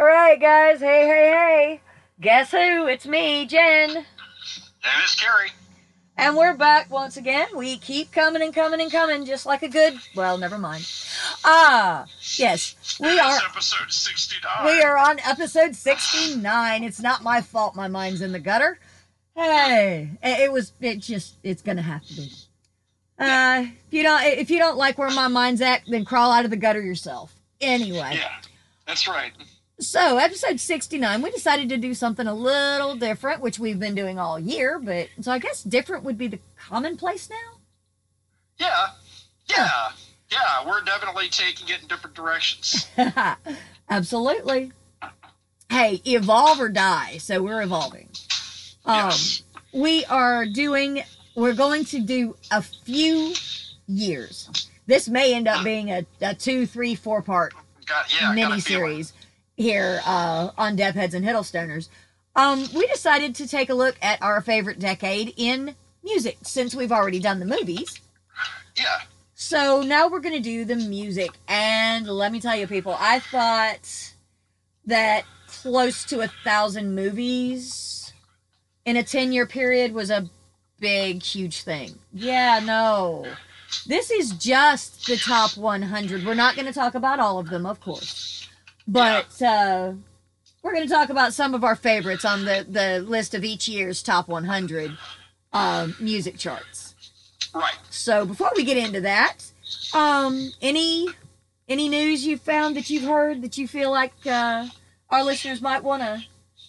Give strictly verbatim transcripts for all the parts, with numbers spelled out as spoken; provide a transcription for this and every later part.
All right, guys. Hey, hey, hey. Guess who? It's me, Jen. And it's Carrie. And we're back once again. We keep coming and coming and coming just like a good... Well, never mind. Ah, yes. We It are... is episode sixty-nine. We are on episode sixty-nine. It's not my fault my mind's in the gutter. Hey. It was... It just... It's gonna have to be. Uh, if you don't... If you don't like where my mind's at, then crawl out of the gutter yourself. Anyway. Yeah, that's right. So, episode sixty-nine, we decided to do something a little different, which we've been doing all year, but, so I guess different would be the commonplace now? Yeah, yeah, yeah, we're definitely taking it in different directions. Absolutely. Hey, evolve or die, so we're evolving. Um, Yes. We are doing, we're going to do a few years. This may end up being a, a two, three, four part Got, yeah, I got a feeling. mini-series here uh, on Deathheads and Hiddlestoners. Um, we decided to take a look at our favorite decade in music, since we've already done the movies. Yeah. So now we're going to do the music. And let me tell you, people, I thought that close to a thousand movies in a ten-year period was a big, huge thing. Yeah, no. This is just the top one hundred. We're not going to talk about all of them, of course. But uh, we're going to talk about some of our favorites on the, the list of each year's top one hundred um, music charts. Right. So before we get into that, um, any any news you've found that you've heard that you feel like uh, our listeners might want to?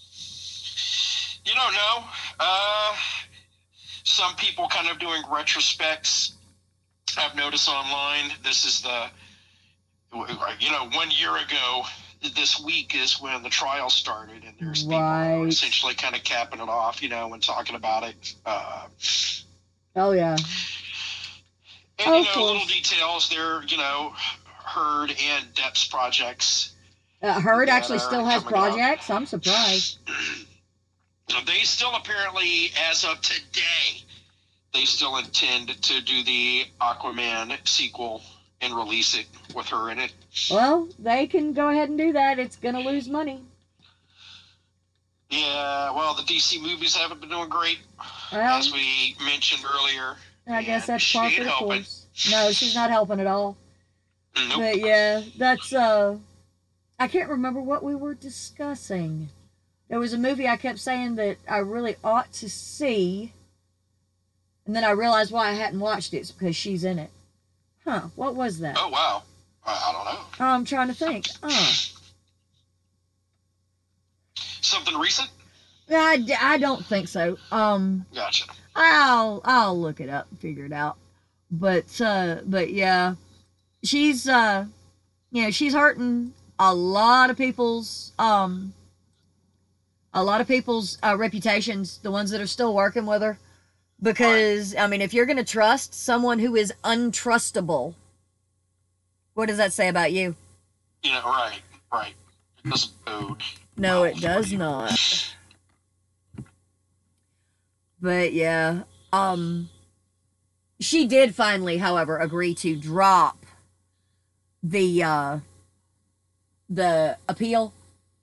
You don't know. Uh, some people kind of doing retrospects. I've noticed online. This is the, you know, one year ago, this week is when the trial started, and there's people who are Right. essentially kind of capping it off, you know, and talking about it. Uh, Oh yeah. and, Of you know, course. little details there, you know, Heard and Depp's projects. Uh, Heard that actually are still has coming up. projects. I'm surprised. They still apparently, as of today, they still intend to do the Aquaman sequel and release it with her in it. Well, they can go ahead and do that. It's gonna lose money. Yeah, well, the D C movies haven't been doing great, Well, as we mentioned earlier. I guess and that's she par ain't for the helping. course. No, she's not helping at all. Nope. But yeah, that's uh I can't remember what we were discussing. There was a movie I kept saying that I really ought to see, and then I realized why I hadn't watched it. It's because she's in it. Huh, what was that? Oh, wow. I I don't know. I'm trying to think. Oh. Something recent? I, I don't think so. Um Gotcha. I'll I'll look it up and figure it out. But uh but yeah. She's uh you know, she's hurting a lot of people's um a lot of people's uh, reputations, the ones that are still working with her. Because I mean, if you're gonna trust someone who is untrustable, what does that say about you? You know, right, right. It doesn't bode. No, well it does for you. not. But yeah, um, she did finally, however, agree to drop the uh, the appeal,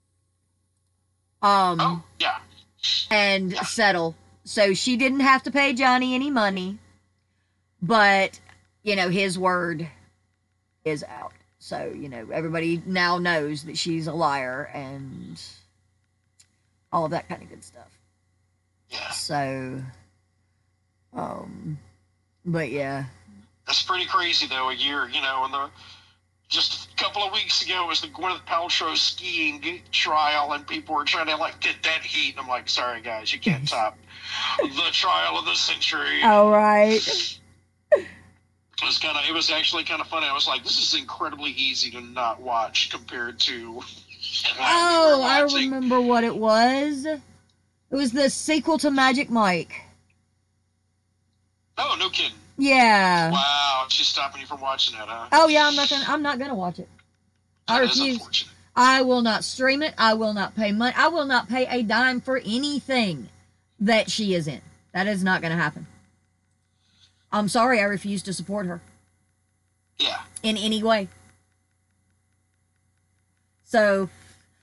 um, Oh, yeah. and Yeah. settle. So she didn't have to pay Johnny any money, but you know his word is out. So you know everybody now knows that she's a liar and all of that kind of good stuff. Yeah. So, um, but yeah. That's pretty crazy, though, a year, you know, and the just a couple of weeks ago was the Gwyneth Paltrow skiing trial, and people were trying to, like, get that heat. I'm like, sorry, guys, you can't top the trial of the century. All right. It was kind of, it was actually kind of funny. I was like, this is incredibly easy to not watch compared to what we Oh, were I watching. remember what it was. It was the sequel to Magic Mike. Oh, no kidding. Yeah. Wow, she's stopping you from watching that, huh? Oh yeah, I'm not gonna. I'm not gonna watch it. I That is refuse. unfortunate. I will not stream it. I will not pay money. I will not pay a dime for anything that she is in. That is not gonna happen. I'm sorry. I refuse to support her Yeah. in any way. So,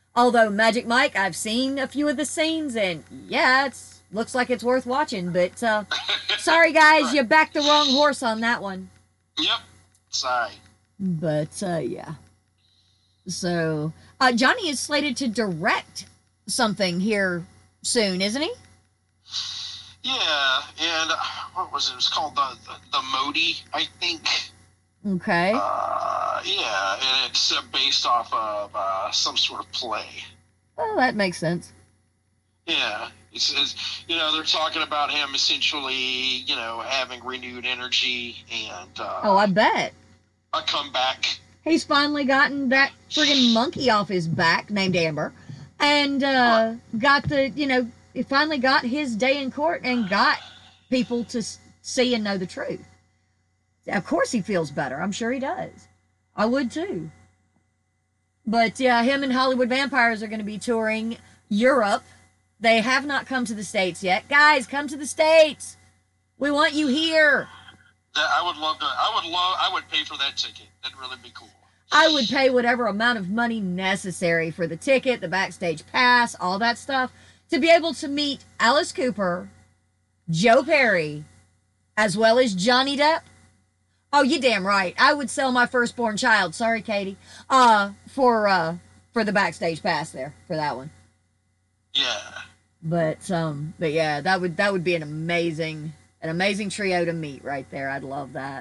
Although Magic Mike, I've seen a few of the scenes, and yeah, it's looks like it's worth watching. But uh, sorry, guys, Right. you backed the wrong horse on that one. Yep. Sorry. But uh, yeah. So uh, Johnny is slated to direct something here soon, isn't he? Yeah, and uh, what was it? It was called the the, the Modi, I think. Okay. Uh, yeah, and it's uh, based off of uh, some sort of play. Well, that makes sense. Yeah, it's, it's you know they're talking about him essentially, you know, having renewed energy and uh, Oh, I bet. a comeback. He's finally gotten that friggin' monkey off his back named Amber, and uh, got the, you know, he finally got his day in court and got people to see and know the truth. Of course he feels better. I'm sure he does. I would too. But yeah, him and Hollywood Vampires are going to be touring Europe. They have not come to the States yet. Guys, come to the States. We want you here. That I would love to. I would love. I would pay for that ticket. That'd really be cool. I would pay whatever amount of money necessary for the ticket, the backstage pass, all that stuff, to be able to meet Alice Cooper, Joe Perry, as well as Johnny Depp. Oh, you damn right. I would sell my firstborn child. Sorry, Katie. Uh, for uh, for the backstage pass there for that one. Yeah. But um, but yeah, that would that would be an amazing an amazing trio to meet right there. I'd love that.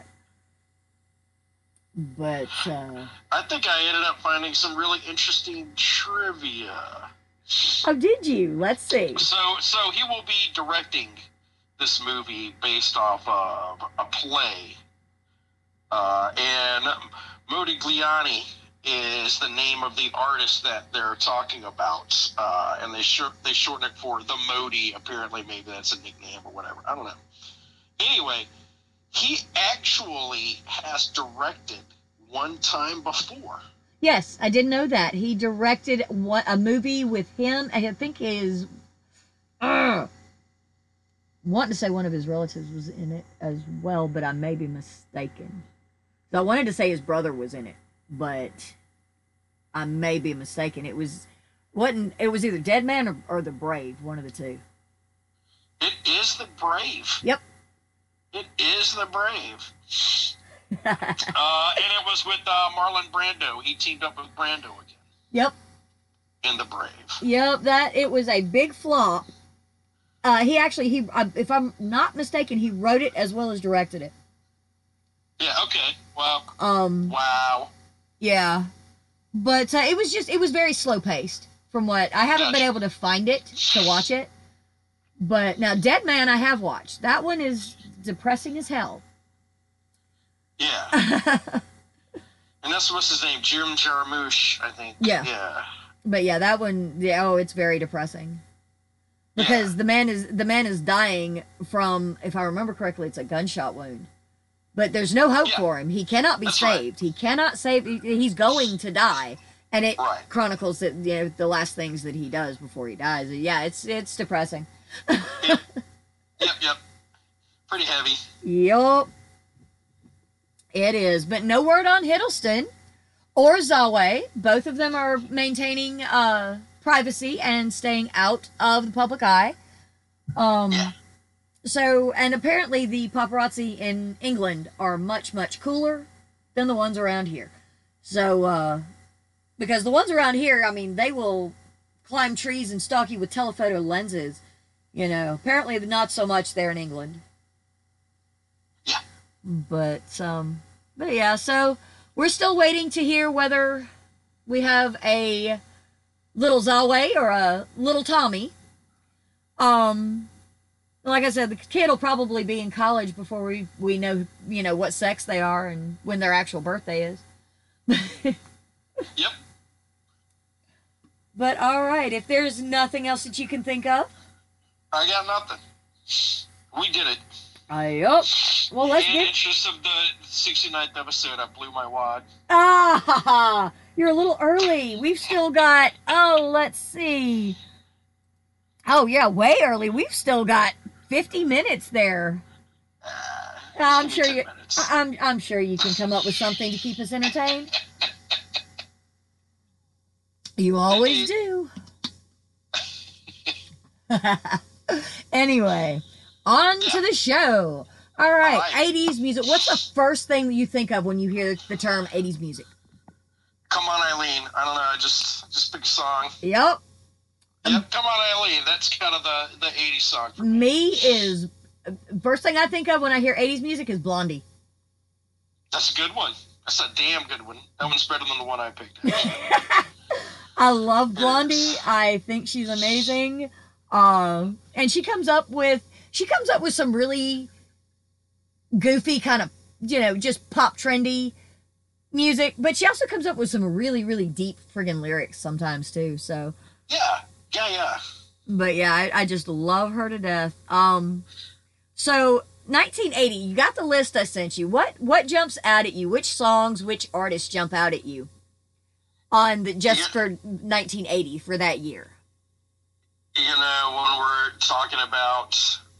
But uh, I think I ended up finding some really interesting trivia. oh, did you? Let's see. So, so he will be directing this movie based off of a play, uh, and Modigliani is the name of the artist that they're talking about, uh, and they short they shorten it for the Modi. Apparently, maybe that's a nickname or whatever. I don't know. Anyway, he actually has directed one time before. Yes, I didn't know that. He directed one, a movie with him. I think his. Uh, wanting to say one of his relatives was in it as well, but I may be mistaken. So I wanted to say his brother was in it, but I may be mistaken. It was wasn't it was either Dead Man or, or The Brave, one of the two. It is The Brave. Yep. It is The Brave. uh, and it was with uh, Marlon Brando. He teamed up with Brando again. Yep. In The Brave. Yep. That it was a big flop. Uh, he actually he uh, if I'm not mistaken, he wrote it as well as directed it. Yeah. Okay. Well. Um. Wow. Yeah. But uh, it was just it was very slow paced. From what I haven't Gotcha. been able to find it to watch it. But now Dead Man I have watched. That one is depressing as hell. Yeah. And that's what's his name, Jim Jarmusch, I think. Yeah. Yeah. But yeah, that one, yeah, oh, it's very depressing. Because Yeah. the man is the man is dying from, if I remember correctly, it's a gunshot wound. But there's no hope Yeah. for him. He cannot be That's right. saved. He cannot save. he- He's going to die, and it Right. chronicles that, you know, the last things that he does before he dies. Yeah, it's it's depressing. Yep. Yep. Yep. Pretty heavy. Yup. It is. But no word on Hiddleston or Zawe. Both of them are maintaining uh, privacy and staying out of the public eye. Um, Yeah. So, and apparently the paparazzi in England are much, much cooler than the ones around here. So, uh, because the ones around here, I mean, they will climb trees and stalk you with telephoto lenses. You know, apparently not so much there in England. Yeah. But um but yeah, so we're still waiting to hear whether we have a little Zawe or a little Tommy. Um like I said, the kid will probably be in college before we we know, you know, what sex they are and when their actual birthday is. Yep. But all right, if there's nothing else that you can think of, I got nothing. We did it. I up. Well, let's In get. interest of the sixty-ninth episode, I blew my wad. Ah, you're a little early. We've still got. Oh, let's see. Oh yeah, way early. We've still got fifty minutes there. Uh, I'm just give sure me you. ten minutes. I'm I'm sure you can come up with something to keep us entertained. You always do. Anyway, on Yeah. to the show. All right, All right. eighties music. What's the first thing that you think of when you hear the term eighties music? Come on, Eileen. I don't know. Just just pick a song. Yep. Yep. Come on, Eileen. That's kind of the the eighties song for me. Me is first thing I think of when I hear eighties music is Blondie. That's a good one. That's a damn good one. That one's better than the one I picked. I love Blondie. I think she's amazing. Um, and she comes up with she comes up with some really goofy kind of, you know, just pop trendy music, but she also comes up with some really, really deep friggin' lyrics sometimes too. So Yeah. Yeah. Yeah. but yeah, I, I just love her to death. Um, so nineteen eighty, you got the list I sent you. What what jumps out at you? Which songs, which artists jump out at you on the just Yeah. for nineteen eighty for that year? You know, when we're talking about,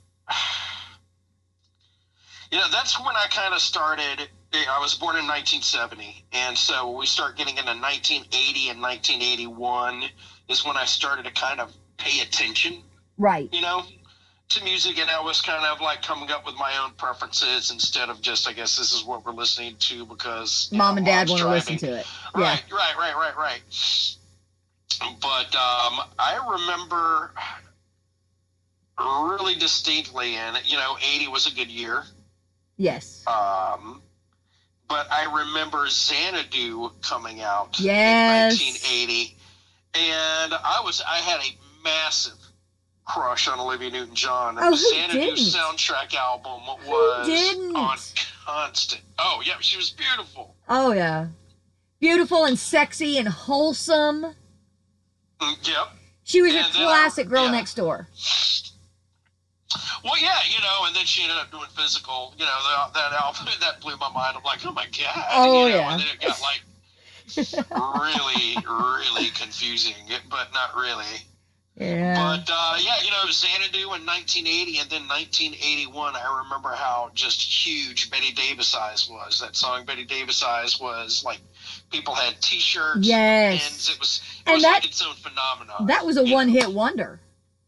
you know, that's when I kind of started. I was born in nineteen seventy, and so we start getting into nineteen eighty and nineteen eighty-one is when I started to kind of pay attention, Right. you know, to music, and I was kind of like coming up with my own preferences instead of just, I guess this is what we're listening to because you Mom know, and dad mom's want to listen driving. to it. Yeah. Right, right, right, right, right. But um, I remember really distinctly, and you know, eighty was a good year. Yes. Um, but I remember Xanadu coming out Yes. in nineteen eighty, and I was I had a massive crush on Olivia Newton-John. Oh, who Xanadu's didn't? soundtrack album was didn't? on constant. Oh yeah, she was beautiful. Oh yeah. Beautiful and sexy and wholesome. Mm, yep. She was your And then I- classic girl yeah. next door. Well, yeah, you know, and then she ended up doing Physical. You know, that, that album that blew my mind. I'm like, oh my god. Oh, you know, yeah. And then it got like really, really confusing, but not really. Yeah. But uh, yeah, you know, Xanadu in nineteen eighty, and then nineteen eighty-one. I remember how just huge Betty Davis Eyes was. That song Betty Davis Eyes was like people had T-shirts, Yes. pins. It was it And was that- like its own phenomenon. That was a you know. one-hit wonder.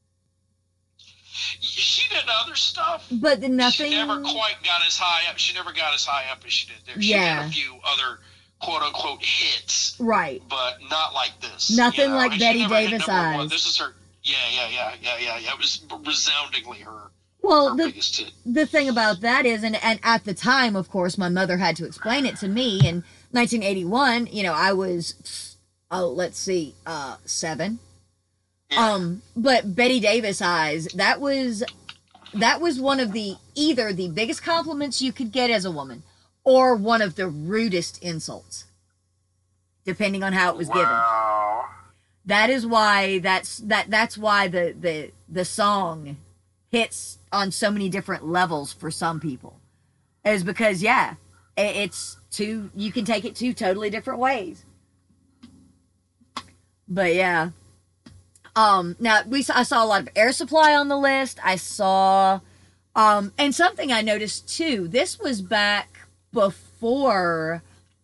She did other stuff. But then nothing. She never quite got as high up. She never got as high up as she did there. She Yeah. had a few other quote unquote hits, Right. but not like this. Nothing you know? like And she Betty never hit Davis number one. Eyes. This is her. Yeah, yeah, yeah, yeah, yeah, yeah. It was resoundingly her, Well, her the biggest hit. the thing about that is, and, and at the time, of course, my mother had to explain it to me. In nineteen eighty-one, you know, I was, oh, let's see, uh, seven. Yeah. Um, but Betty Davis Eyes, that was, that was one of the, either the biggest compliments you could get as a woman, or one of the rudest insults, depending on how it was given. Wow. That is why that's that that's why the the the song hits on so many different levels for some people, is because yeah, i- it's two, you can take it two totally different ways. But yeah, um, now we saw, I saw a lot of Air Supply on the list. I saw, um, and something I noticed too. This was back before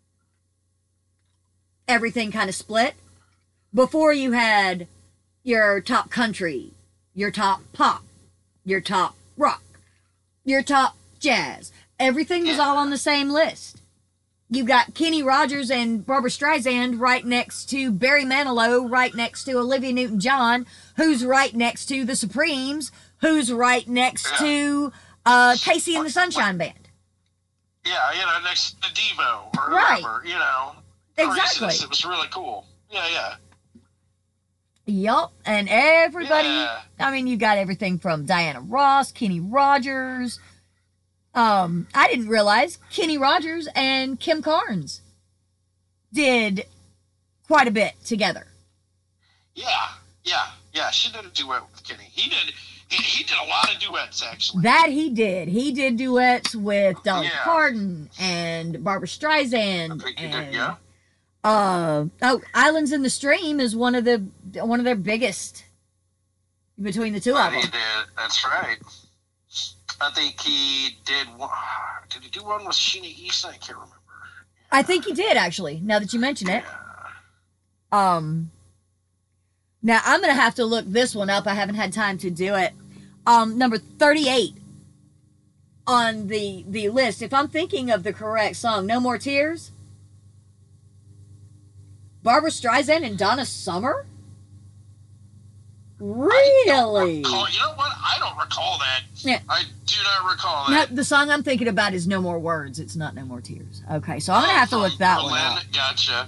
everything kind of split. Before you had your top country, your top pop, your top rock, your top jazz. Everything was all on the same list. You got Kenny Rogers and Barbra Streisand right next to Barry Manilow, right next to Olivia Newton-John, who's right next to the Supremes, who's right next to uh, Casey and the Sunshine Band. Yeah, you know, next to Devo or Right. whoever, you know. Exactly. Craziness. It was really cool. Yeah, yeah. Yup, and everybody, Yeah. I mean, you got everything from Diana Ross, Kenny Rogers. Um, I didn't realize Kenny Rogers and Kim Carnes did quite a bit together. Yeah, yeah, yeah. She did a duet with Kenny. He did. He, he did a lot of duets actually. That he did. He did duets with Dolly Yeah. Parton and Barbra Streisand. I think he and, did. Yeah. Uh, oh, Islands in the Stream is one of the one of their biggest between the two of He them. did. That's right. I think he did one. Did he do one with Sheena Easton? I can't remember. I think he did actually. Now that you mention it. Yeah. Um, Now, I'm going to have to look this one up. I haven't had time to do it. Um, number thirty-eight on the, the list. If I'm thinking of the correct song, No More Tears? Barbara Streisand and Donna Summer? Really? Recall, you know what? I don't recall that. Yeah. I do not recall that. No, the song I'm thinking about is No More Words. It's not No More Tears. Okay, so I'm going to have to look that Berlin, one up. Gotcha.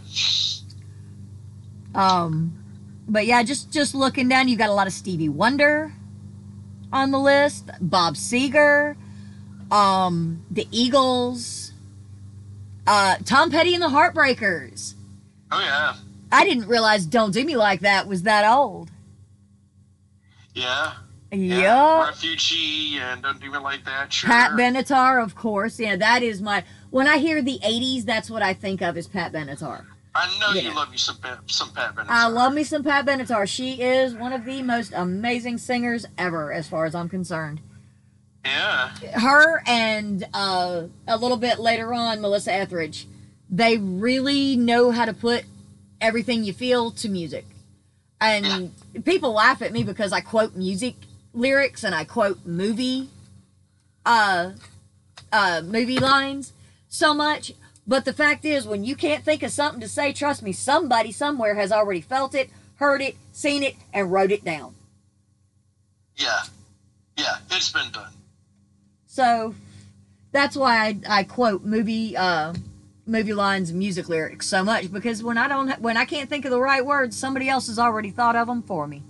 Um, but yeah, just, just looking down, you've got a lot of Stevie Wonder on the list. Bob Seger. Um, the Eagles. Uh, Tom Petty and the Heartbreakers. Oh, yeah. I didn't realize Don't Do Me Like That was that old. Yeah. Yeah. Refugee and Don't Do Me Like That. Sure. Pat Benatar, of course. Yeah, that is my... When I hear the eighties, that's what I think of as Pat Benatar. I know Yeah. you love you some, Pat- some Pat Benatar. I love me some Pat Benatar. She is one of the most amazing singers ever, as far as I'm concerned. Yeah. Her and uh, a little bit later on, Melissa Etheridge, they really know how to put everything you feel to music. And people laugh at me because I quote music lyrics and I quote movie uh, uh, movie lines so much. But the fact is, when you can't think of something to say, trust me, somebody somewhere has already felt it, heard it, seen it, and wrote it down. Yeah. Yeah, it's been done. So that's why I, I quote movie uh, movie lines, and music lyrics so much, because when I don't when I can't think of the right words, somebody else has already thought of them for me.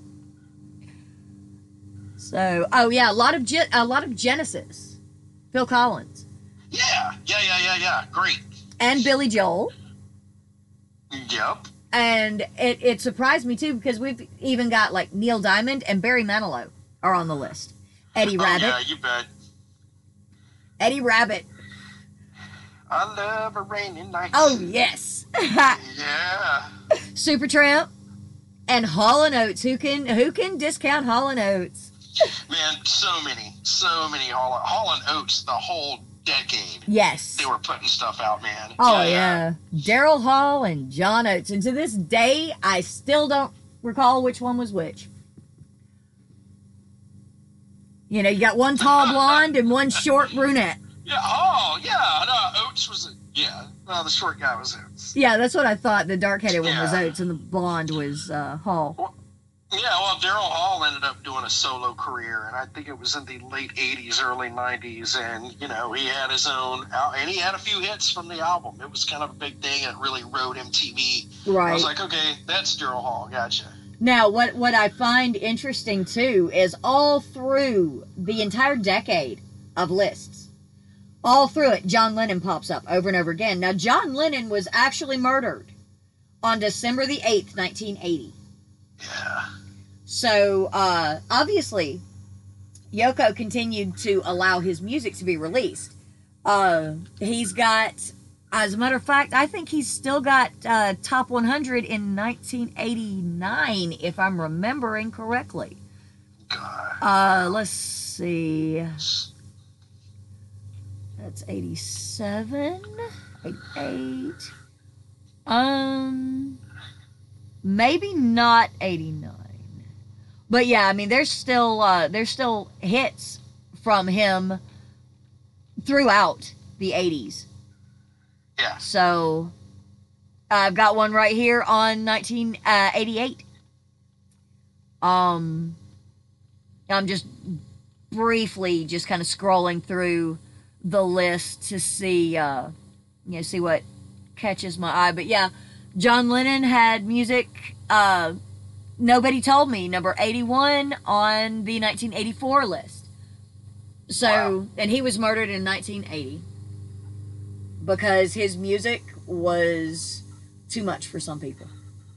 So, oh yeah, a lot of Ge- a lot of Genesis, Phil Collins, Yeah. Yeah, yeah, yeah, yeah. Great. and Billy Joel. Yep. And it, it surprised me too, because we've even got like Neil Diamond and Barry Manilow are on the list. Eddie Oh, Rabbitt. yeah, you bet. Eddie Rabbitt. I love a rainy night. Oh yes. Yeah. Supertramp and Hall and Oates. Who can who can discount Hall and Oates? Man, so many, so many Hall, Hall and Oates the whole decade. Yes. They were putting stuff out, man. Oh yeah. Daryl Hall and John Oates. And to this day, I still don't recall which one was which. You know, you got one tall blonde and one short brunette. Yeah. Oh, yeah. No, Oates was. A, yeah. No, the short guy was Oates. Yeah, that's what I thought. The dark-headed one was Yeah. Oates and the blonde was uh, Hall. Well, yeah. Well, Daryl Hall ended up doing a solo career, and I think it was in the late eighties, early nineties, and you know he had his own, al- and he had a few hits from the album. It was kind of a big thing. It really rode M T V. I Right. was like, okay, that's Daryl Hall. Gotcha. Now, what, what I find interesting, too, is all through the entire decade of lists, all through it, John Lennon pops up over and over again. Now, John Lennon was actually murdered on December the eighth, nineteen eighty. Yeah. So, uh, obviously, Yoko continued to allow his music to be released. Uh, he's got, as a matter of fact, I think he's still got uh, Top one hundred in nineteen eighty-nine, if I'm remembering correctly. God. Uh, let's see. That's eighty-seven, eighty-eight. Um, maybe not eighty-nine. But yeah, I mean, there's still uh, there's still hits from him throughout the eighties. Yeah. So I've got one right here on nineteen eighty-eight. Um, I'm just briefly just kind of scrolling through the list to see, uh, you know, see what catches my eye. But yeah, John Lennon had music. Uh, Nobody Told Me, number eighty-one on the nineteen eighty-four list. So, Wow. and he was murdered in nineteen eighty because his music was too much for some people.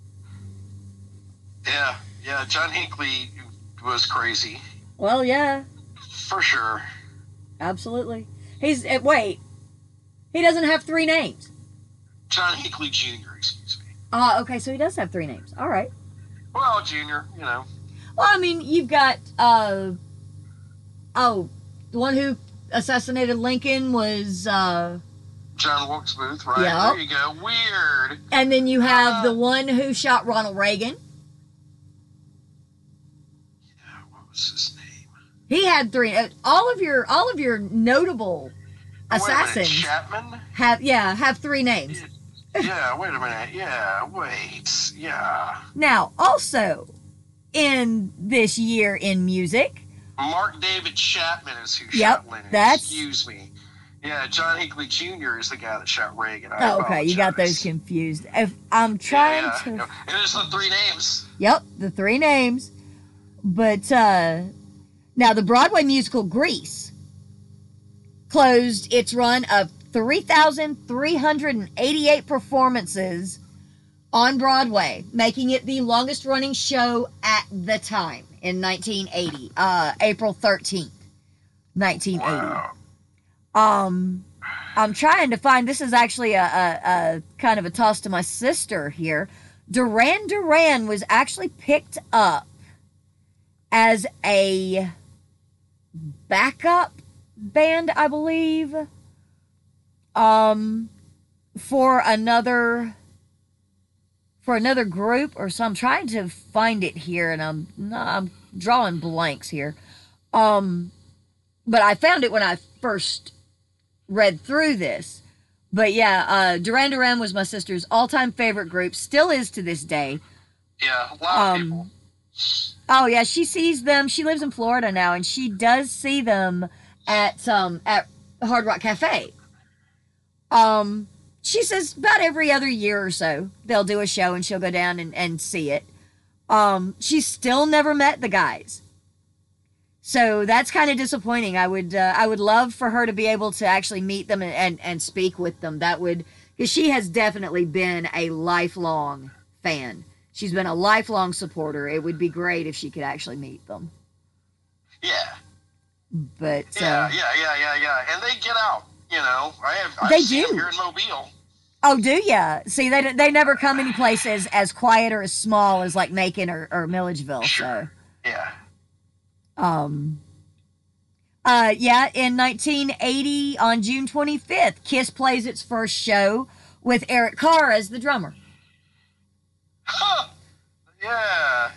Yeah. Yeah. John Hinckley was crazy. Well, yeah, For sure. absolutely. He's, uh, wait, he doesn't have three names. John Hinckley Junior, excuse me. Ah, okay, so he does have three names. All right. Well, Junior, you know. Well, I mean, you've got, uh, oh, the one who assassinated Lincoln was, uh, John Wilkes Booth, right? Yep. There you go. Weird. and then you have Uh, the one who shot Ronald Reagan. was his name? He had three. Uh, all of your all of your notable Oh, wait a minute, assassins Chapman? have yeah have three names. Yeah, wait a minute. Yeah, wait. Yeah. Now, also in this year in music, Mark David Chapman is who Yep, shot Lennon. that's- Excuse me. Yeah, John Hinckley Junior is the guy that shot Reagan. I oh, okay, you got those apologize. confused. If I'm trying yeah, to, yeah. It is the three names. yep, the three names. But uh now the Broadway musical Grease closed its run of three thousand three hundred eighty-eight performances on Broadway, making it the longest running show at the time in nineteen eighty, uh, April thirteenth, nineteen eighty. Wow. Um, I'm trying to find, this is actually a, a, a kind of a toss to my sister here. Duran Duran was actually picked up as a backup band, I believe, um, for another for another group or so. I'm trying to find it here, and I'm no, I'm drawing blanks here. Um, but I found it when I first read through this. But yeah, uh, Duran Duran was my sister's all-time favorite group, still is to this day. Yeah, a lot of Um, people. Oh yeah, she sees them. She lives in Florida now, and she does see them at um at Hard Rock Cafe. Um, she says about every other year or so they'll do a show, and she'll go down and, and see it. Um, she's still never met the guys, so that's kind of disappointing. I would uh, I would love for her to be able to actually meet them and and, and speak with them. That would, because she has definitely been a lifelong fan. She's been a lifelong supporter. It would be great if she could actually meet them. Yeah. But uh, Yeah, yeah, yeah, yeah, yeah. And they get out, you know. I have I've They seen do. them here in Mobile. oh, do ya? See, they they never come any places as quiet or as small as like Macon or, or Milledgeville. So, Yeah. um, uh, yeah, in nineteen eighty on June twenty-fifth, Kiss plays its first show with Eric Carr as the drummer. Huh. Yeah.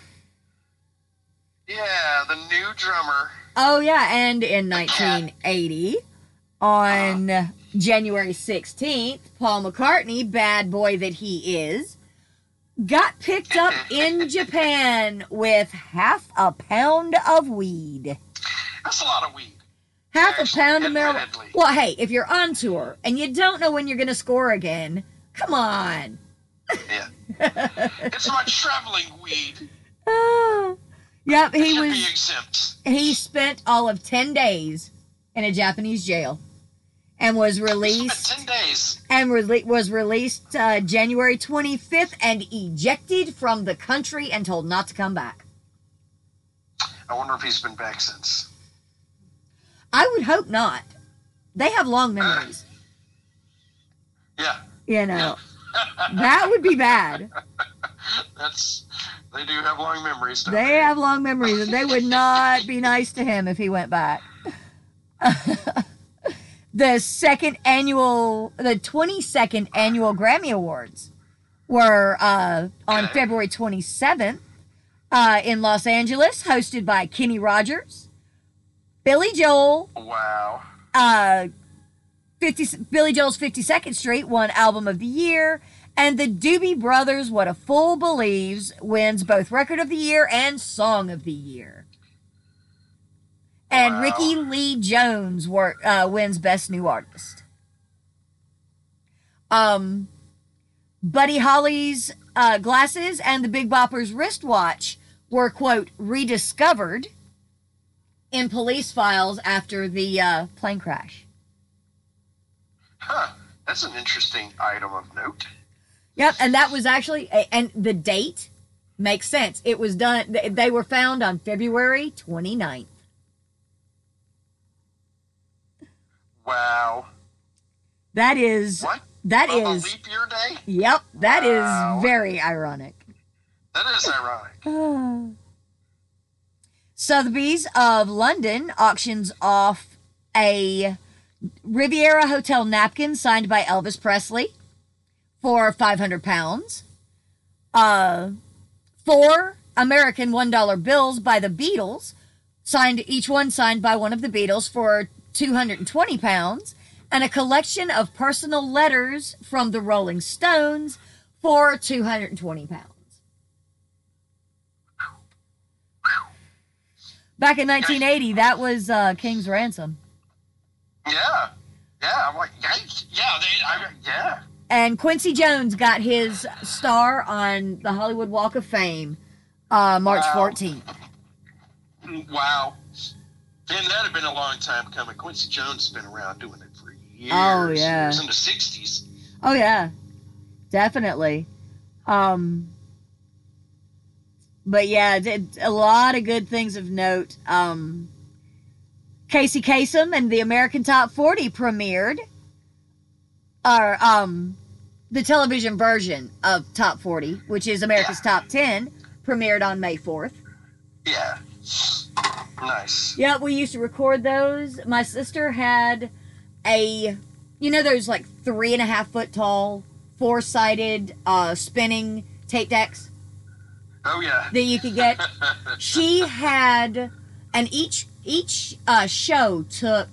Yeah, the new drummer. Oh yeah, and in nineteen eighty, on January sixteenth, Paul McCartney, bad boy that he is, got picked up in Japan with half a pound of weed. That's a lot of weed. Half a Actually, pound of marijuana. admittedly. Well, hey, if you're on tour and you don't know when you're going to score again, come on. Yeah. It's my traveling weed. Ah. Yep, It he should be was. exempt. He spent all of ten days in a Japanese jail, and was It's released. been ten days. and rele- was released uh, January twenty-fifth and ejected from the country and told not to come back. I wonder if he's been back since. I would hope not. They have long memories. Yeah. You know, that would be bad. That's they do have long memories. Don't They they? have long memories, and they would not be nice to him if he went back. The second annual, the twenty-second annual Grammy Awards were uh, on Okay. February twenty-seventh uh, in Los Angeles, hosted by Kenny Rogers, Billy Joel. Wow. Uh, fifty Billy Joel's fifty-second Street won Album of the Year, and the Doobie Brothers, What a Fool Believes, wins both Record of the Year and Song of the Year. And Wow. Ricky Lee Jones wor- uh, wins Best New Artist. Um, Buddy Holly's uh, glasses and the Big Bopper's wristwatch were, quote, rediscovered in police files after the uh, plane crash. Huh. That's an interesting item of note. Yep, and that was actually, and the date makes sense. It was done, they were found on February twenty-ninth. Wow. That is, What? that On a is, leap year day? yep, that Wow. is very ironic. That is ironic. Sotheby's of London auctions off a Riviera Hotel napkin signed by Elvis Presley for five hundred pounds. Uh, four American one dollar bills by the Beatles signed each one signed by one of the Beatles for two hundred twenty pounds, and a collection of personal letters from the Rolling Stones for two hundred twenty pounds. Back in nineteen eighty, that was uh, King's ransom. Yeah, yeah, I'm like, yeah, they, I, yeah. And Quincy Jones got his star on the Hollywood Walk of Fame uh, March fourteenth. Wow. And that had been a long time coming. Quincy Jones has been around doing it for years. Oh, yeah. It was in the sixties. Oh, yeah. Definitely. Um, but, yeah, a lot of good things of note. Um, Casey Kasem and the American Top forty premiered. Or, um, the television version of Top forty, which is America's yeah. Top ten, premiered on May fourth. Yeah. Nice. Yeah, we used to record those. My sister had a, you know, those like three and a half foot tall, four sided, uh, spinning tape decks? Oh, yeah. That you could get. She had, and each, each, uh, show took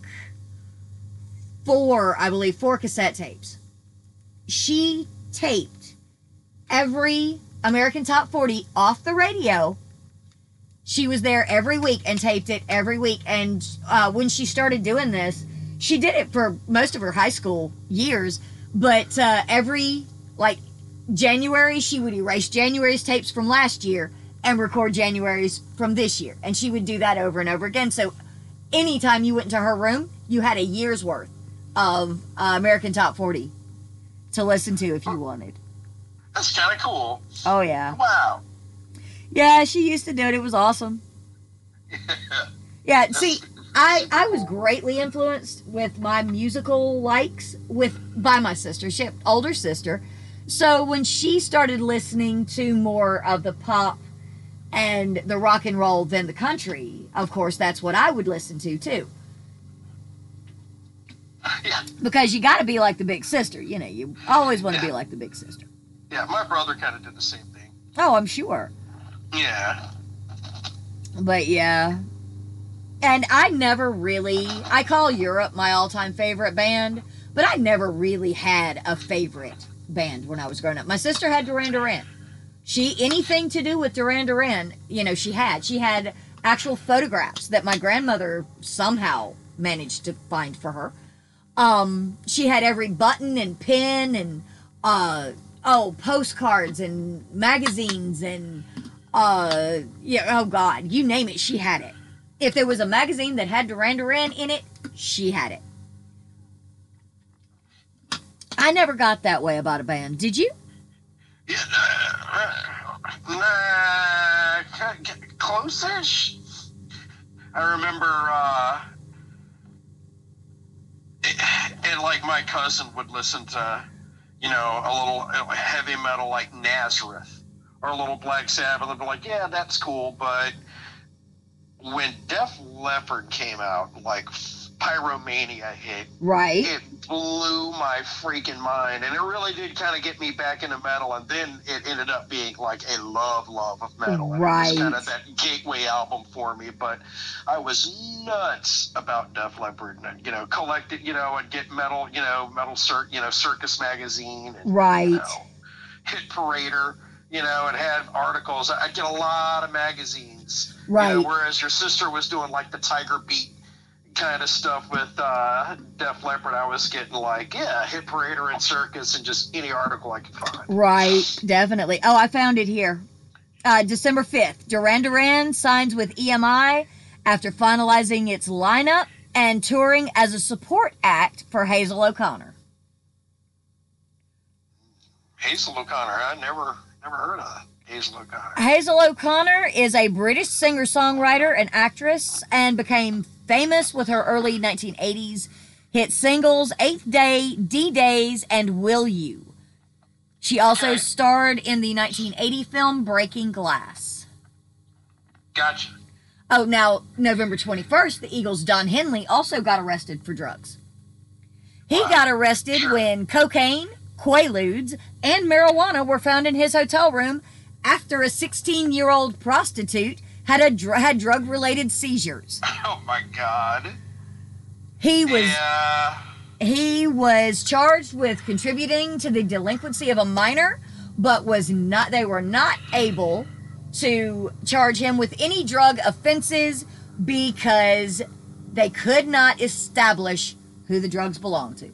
four, I believe, four cassette tapes. She taped every American Top forty off the radio. She was there every week and taped it every week. And uh, when she started doing this, she did it for most of her high school years. But uh, every, like, January, she would erase January's tapes from last year and record January's from this year. And she would do that over and over again. So anytime you went into her room, you had a year's worth of uh, American Top forty to listen to if you wanted. That's kind of cool. Oh, yeah. Wow. Yeah, she used to do it. It was awesome. Yeah, see, I, I was greatly influenced with my musical likes with by my sister. She had an older sister. So when she started listening to more of the pop and the rock and roll than the country, of course, that's what I would listen to, too. Yeah. Because you got to be like the big sister. You know, you always want to yeah. be like the big sister. Yeah, my brother kind of did the same thing. Oh, I'm sure. Yeah. But yeah. And I never really, I call Europe my all-time favorite band, but I never really had a favorite band when I was growing up. My sister had Duran Duran. She, anything to do with Duran Duran, you know, she had. She had actual photographs that my grandmother somehow managed to find for her. Um, she had every button and pin and, uh, oh, postcards and magazines and, uh, yeah, oh God, you name it, she had it. If there was a magazine that had Duran Duran in it, she had it. I never got that way about a band. Did you? Yeah, uh, uh, close-ish. I remember, uh, and like my cousin would listen to, you know, a little heavy metal like Nazareth or a little Black Sabbath and be like, yeah, that's cool. But when Def Leppard came out, like Pyromania hit, right? It blew my freaking mind, and it really did kind of get me back into metal. And then it ended up being like a love, love of metal. And right. It was kind of that gateway album for me. But I was nuts about Def Leppard, and you know, collected, you know, and get metal, you know, metal cir- you know, Circus magazine, and, right? You know, Hit Parader. You know, it had articles. I get a lot of magazines. Right. You know, whereas your sister was doing like the Tiger Beat kind of stuff with uh, Def Leppard, I was getting like, yeah, Hit Parader and Circus and just any article I could find. Right, definitely. Oh, I found it here. Uh, December fifth, Duran Duran signs with E M I after finalizing its lineup and touring as a support act for Hazel O'Connor. Hazel O'Connor, I never... Never heard of Hazel O'Connor. Hazel O'Connor is a British singer-songwriter and actress and became famous with her early nineteen eighties hit singles Eighth Day, D-Days, and Will You. She also okay. starred in the nineteen eighty film Breaking Glass. Gotcha. Oh, now, November twenty-first, the Eagles' Don Henley also got arrested for drugs. He wow. got arrested sure. when cocaine, Quaaludes, and marijuana were found in his hotel room after a sixteen-year-old prostitute had a dr- had drug related seizures. Oh my God. He was Yeah. he was charged with contributing to the delinquency of a minor, but was not. They were not able to charge him with any drug offenses because they could not establish who the drugs belonged to.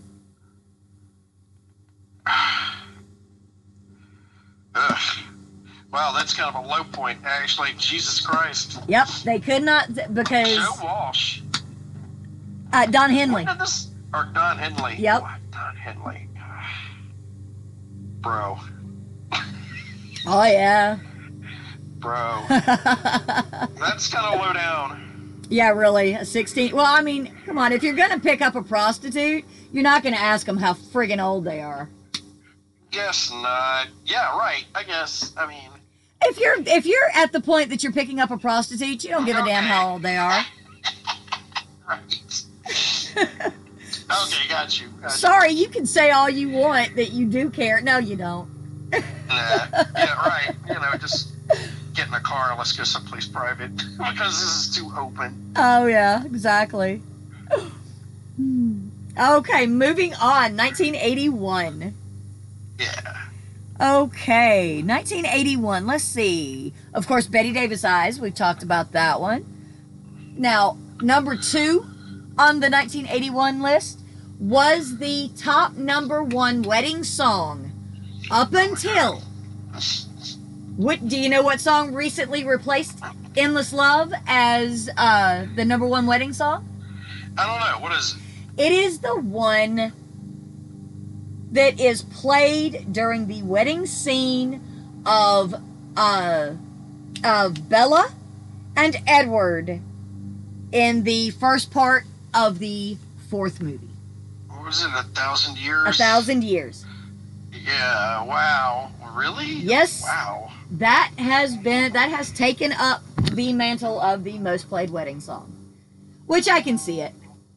Ugh. Wow, that's kind of a low point, actually. Jesus Christ. Yep, they could not because Joe Walsh. uh, Don Henley. When did this? Or Don Henley. Yep. What? Don Henley. Bro. Oh yeah. Bro. That's kind of low down. Yeah, really. A sixteen. Well, I mean, come on. If you're gonna pick up a prostitute, you're not gonna ask them how friggin' old they are. Guess not. Yeah, right. I guess. I mean. If you're if you're at the point that you're picking up a prostitute, you don't give a damn how old they are. Right. Okay, got you. Got Sorry, you can say all you want that you do care. No, you don't. you. Nah. Yeah, right. You know, just get in a car and let's go someplace private because this is too open. Oh yeah, exactly. Hmm. Okay, moving on. nineteen eighty-one. Yeah. Okay, nineteen eighty-one. Let's see. Of course, Betty Davis Eyes. We've talked about that one. Now, number two on the nineteen eighty-one list was the top number one wedding song up until. What do you know? What song recently replaced "Endless Love" as uh, the number one wedding song? I don't know. What is it? It is the one that is played during the wedding scene of uh, of Bella and Edward in the first part of the fourth movie. What was it? A thousand years? A Thousand Years. Yeah. Wow. Really? Yes. Wow. That has been that has taken up the mantle of the most played wedding song, which I can see it.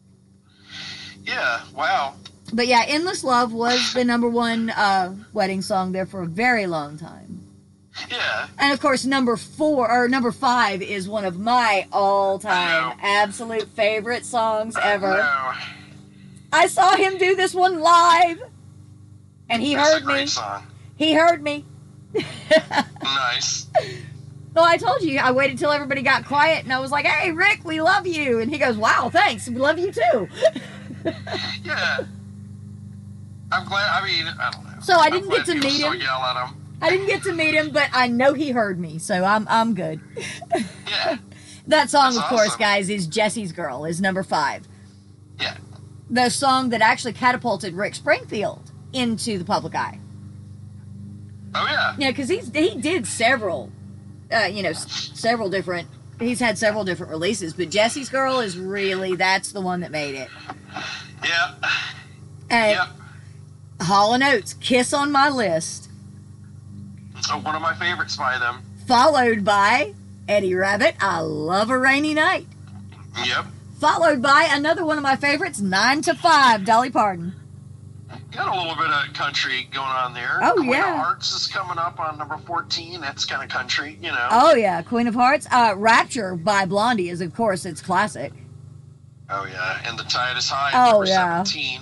Yeah. Wow. But yeah, "Endless Love" was the number one uh, wedding song there for a very long time. Yeah. And of course, number four or number five is one of my all-time absolute favorite songs ever. No. I saw him do this one live, and he That's heard a great me. song. He heard me. Nice. Well, I told you, I waited till everybody got quiet, and I was like, "Hey, Rick, we love you." And he goes, "Wow, thanks. We love you too." Yeah. I'm glad. I mean, I don't know. So I I'm didn't glad get to people meet still him. Yell at him. I didn't get to meet him, but I know he heard me, so I'm I'm good. Yeah. That song, That's of course, awesome. guys, is "Jesse's Girl," is number five. Yeah. The song that actually catapulted Rick Springfield into the public eye. Oh yeah. Yeah, because he's he did several, uh, you know, s- several different. He's had several different releases, but "Jesse's Girl" is really that's the one that made it. Yeah. And Yep. Hall and Oates, "Kiss on My List," So one of my favorites by them. followed by Eddie Rabbit, "I Love a Rainy Night," Yep. followed by another one of my favorites, "Nine to Five," Dolly Parton. Got a little bit of country going on there. Oh, Queen yeah. of Hearts is coming up on number fourteen. That's kind of country, you know. Oh yeah, "Queen of Hearts." Uh, "Rapture" by Blondie is, of course, its classic. Oh yeah. And the Tide is High. Oh, number yeah. seventeen.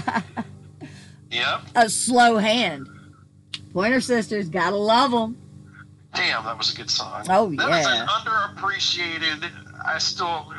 Yep. "A Slow Hand." Pointer Sisters, gotta love them. Damn, that was a good song. Oh, That was yeah. an underappreciated. I still.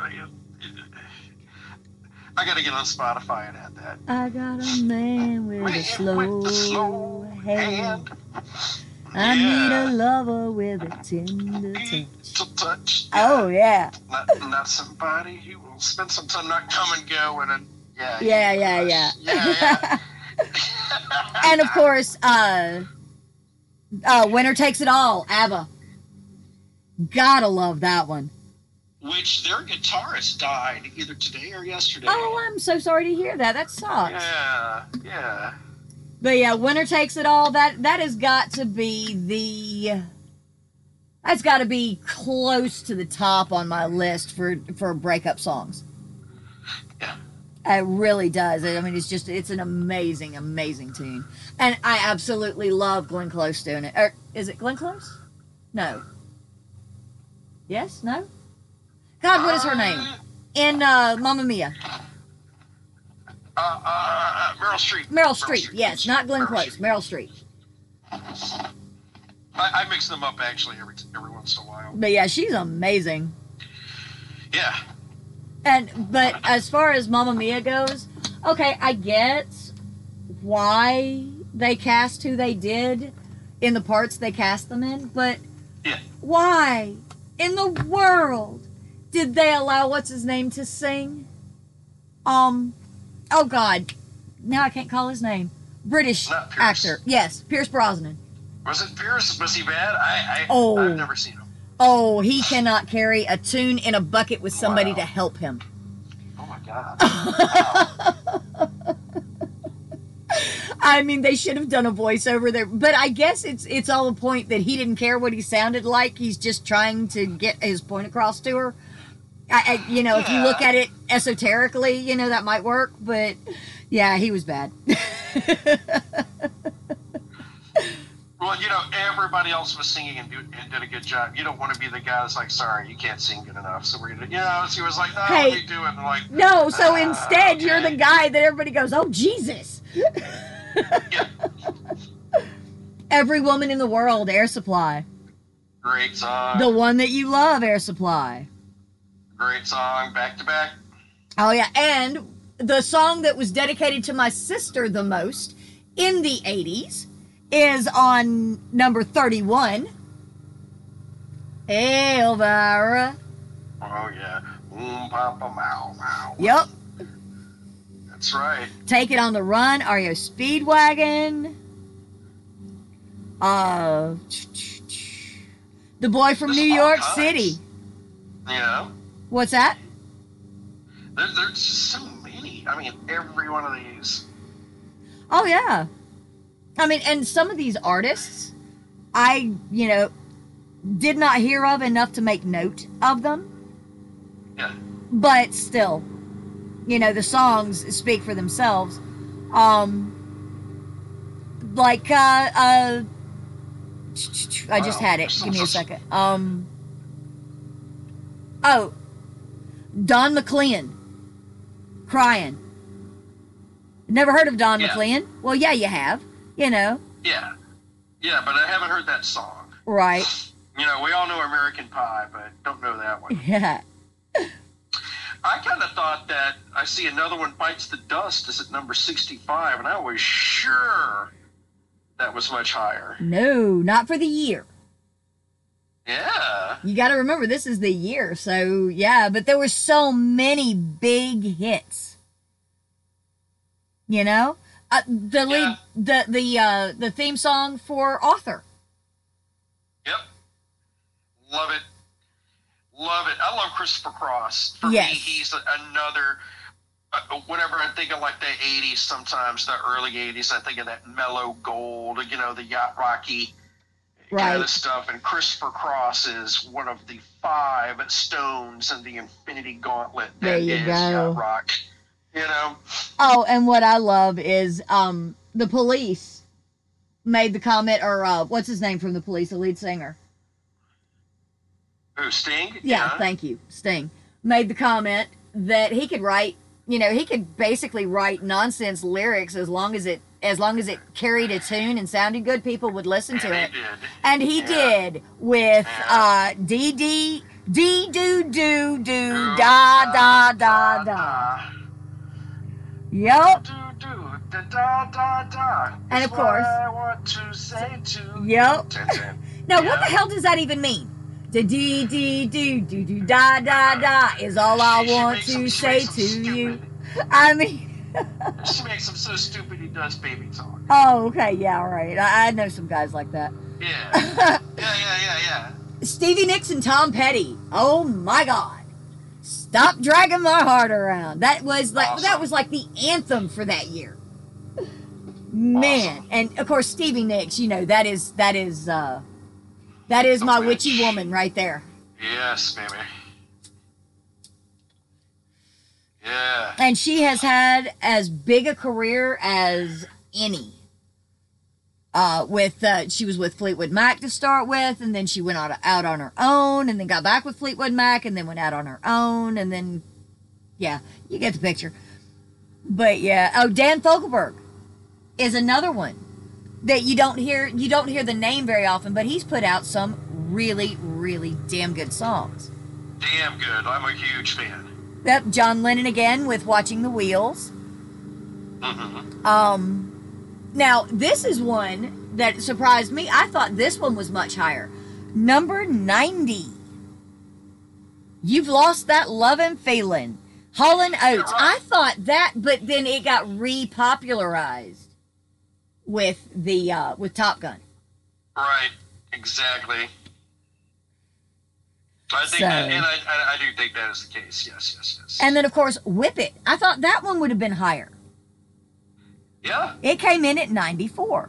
I gotta get on Spotify and add that. I got a man with a With- slow, with the slow hand. hand. I Yeah. need a lover with a tender touch. To touch. Oh yeah, Not, not somebody who will spend some time not come and go and then, yeah. yeah, yeah, yeah. Yeah, yeah. And of course, uh, uh, "Winner Takes It All," ABBA. Gotta love that one. Which their guitarist died either today or yesterday. Oh, I'm so sorry to hear that. That sucks. Yeah, yeah. But yeah, "Winner Takes It All." That that has got to be the. That's got to be close to the top on my list for for breakup songs. Yeah. It really does. I mean, it's just it's an amazing, amazing tune, and I absolutely love Glenn Close doing it. Or is it Glenn Close? No. Yes? No? God, what is her name? In uh, Mamma Mia. Uh, uh, Meryl Streep. Meryl Streep, yes. Not Glenn Close. Meryl Streep. I, I mix them up, actually, every every once in a while. But yeah, she's amazing. Yeah. And but as far as Mamma Mia goes, okay, I get why they cast who they did in the parts they cast them in, but yeah. why in the world did they allow what's his name to sing? Um, oh God, now I can't call his name. British actor, yes, Pierce Brosnan. Was it Pierce? Was he bad? I, I oh, I've never seen him. Oh, he cannot carry a tune in a bucket with somebody wow. to help him. Oh my God. Wow. I mean, they should have done a voiceover there, but I guess it's it's all the point that he didn't care what he sounded like. He's just trying to get his point across to her. I, I you know, yeah. if you look at it esoterically, you know, that might work, but yeah, he was bad. Well, you know, everybody else was singing and, do, and did a good job. You don't want to be the guy that's like, sorry, you can't sing good enough. So we're going to, you know, she was like, no, hey, let me do it. And like, no, so uh, instead, okay. you're the guy that everybody goes, oh, Jesus. Yeah. Every Woman in the World, Air Supply. Great song. The one that you love, Air Supply. Great song, back to back. Oh, yeah. And the song that was dedicated to my sister the most in the eighties is on number thirty-one. Hey, Elvira. Oh, yeah. Oom, papa, mow, mow. Yep. That's right. Take It on the Run, R E O Speedwagon. Uh, The Boy from There's New York kinds. City. You know? What's that? There, there's just so many. I mean, every one of these. Oh, yeah. I mean, and some of these artists, I, you know, did not hear of enough to make note of them. Yeah. But still, you know, the songs speak for themselves. Um, like, uh, uh, I just had it. Give me a second. Um, oh, Don McLean, Crying. Never heard of Don yeah. McLean? Well, yeah, you have. You know. Yeah. Yeah, but I haven't heard that song. Right. You know, we all know American Pie, but don't know that one. Yeah. I kind of thought that I See Another One Bites the Dust is at number sixty-five, and I was sure that was much higher. No, not for the year. Yeah. You got to remember, this is the year, so yeah, but there were so many big hits. You know? Uh, the lead, yeah. the the uh, the theme song for Author. Yep. Love it. Love it. I love Christopher Cross. For yes. me, he's another. Uh, whenever I think of like the eighties, sometimes the early eighties, I think of that mellow gold, you know, the yacht rocky right. kind of stuff. And Christopher Cross is one of the five stones in the Infinity Gauntlet that there you is go. yacht rock. You know. Oh, and what I love is um, the Police made the comment, or uh, what's his name from the Police, the lead singer. Who, Sting? Yeah, yeah, thank you. Sting made the comment that he could write, you know, he could basically write nonsense lyrics as long as it as long as it carried a tune and sounded good. People would listen to and it, he did. and he yeah. did with yeah. uh, dee dee dee do do do da da da da. Yep. Do, do, da, da, da, da, and of course, I want to say to yep. ten, ten. Now, yeah. what the hell does that even mean? Da dee dee do do do da da da is all I She, want she to him, say to you. I mean, she makes him so stupid he does baby talk. Oh, okay, yeah, all right. I, I know some guys like that. Yeah, yeah, yeah, yeah, yeah. Stevie Nicks and Tom Petty. Oh my God. Stop dragging my heart around. That was like awesome. that was like the anthem for that year. Man, awesome. And of course Stevie Nicks, you know, that is that is uh that is the my witch. witchy woman right there. Yes, baby. Yeah. And she has had as big a career as any. uh, with uh, she was with Fleetwood Mac to start with, and then she went out, out on her own, and then got back with Fleetwood Mac, and then went out on her own, and then, yeah, you get the picture. But yeah, oh, Dan Fogelberg is another one that you don't hear you don't hear the name very often, but he's put out some really, really damn good songs. Damn good. I'm a huge fan. Yep, John Lennon again with Watching the Wheels. Mm-hmm. Um, now, this is one that surprised me. I thought this one was much higher. Number ninety. You've Lost That Lovin' Feelin'. Hall and Oates. I thought that, but then it got repopularized with the uh, with Top Gun. Right. Exactly. I think So- that, and I, I, I do think that is the case. Yes, yes, yes. And then, of course, Whip It. I thought that one would have been higher. yeah. It came in at ninety-four.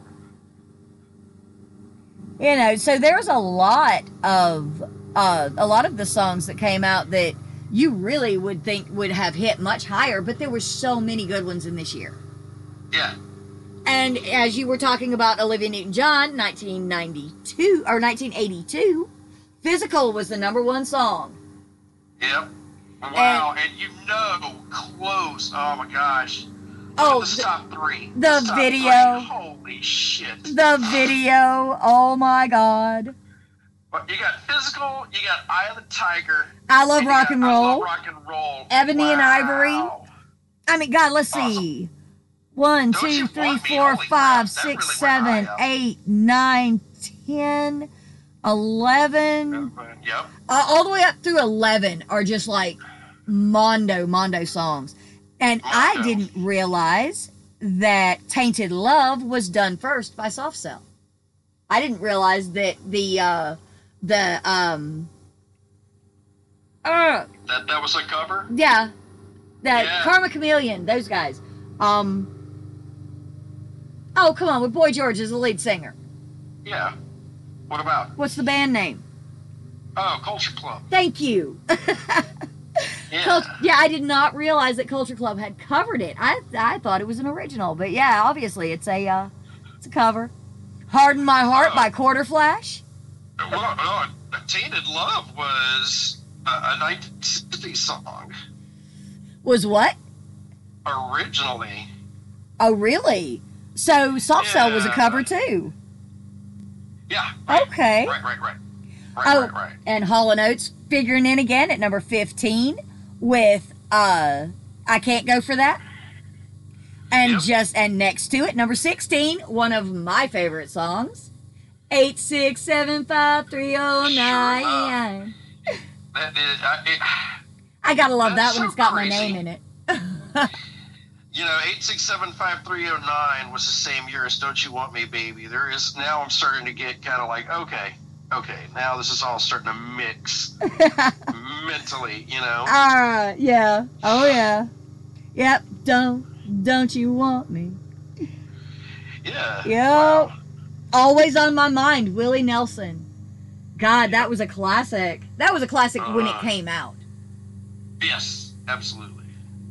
You know, so there's a lot of uh, a lot of the songs that came out that you really would think would have hit much higher, but there were so many good ones in this year. Yeah. And as you were talking about Olivia Newton-John, nineteen ninety-two or nineteen eighty-two, Physical was the number one song. Yep. Wow. And, you know, close. Oh my gosh. Oh, the the- top three. the top video. Three. Holy shit. The video, oh my God. But you got Physical, you got Eye of the Tiger. I Love you Rock got and I Roll. Love Rock and Roll. Ebony and Ivory. Wow. I mean, God, let's see. One, Don't two, You three, Want Me? four, Holy five, crap, that six, really went seven, high up. eight, nine, ten, eleven. Yep. Uh, all the way up through eleven are just like Mondo, Mondo songs. And I Mondo. didn't realize that Tainted Love was done first by Soft Cell. I didn't realize that the, uh, the, um, uh, That that was a cover? yeah, that Yeah. Karma Chameleon, those guys. Um, oh, come on, with Boy George as the lead singer. Yeah. What about? What's the band name? Oh, Culture Club. Thank you. Yeah. Cult- yeah, I did not realize that Culture Club had covered it. I I thought it was an original, but yeah, obviously it's a uh, it's a cover. Harden My Heart Oh. by Quarter Flash. Well, oh, Tainted Love was a, a nineteen sixties song Was what? originally. Oh, really? So Soft Cell was a Yeah. cover too. Yeah. Okay. Right, right, right. Right, Oh, right, right. and Hall and Oates figuring in again at number fifteen with uh I Can't Go For That. And Yep. just and next to it, number sixteen, one of my favorite songs. Eight six seven five three oh nine. That is, I, it, I gotta love That's that when so it's got crazy. my name in it. you know, eight six seven five three oh nine was the same year as Don't You Want Me, Baby. There is, now I'm starting to get kind of like, okay, okay, now this is all starting to mix mentally, you know? Ah, yeah. Oh yeah. Yep. Don't don't you want me? Yeah. Yep. Wow. Always on My Mind, Willie Nelson. God, that was a classic. That was a classic when it Uh. came out. Yes, absolutely.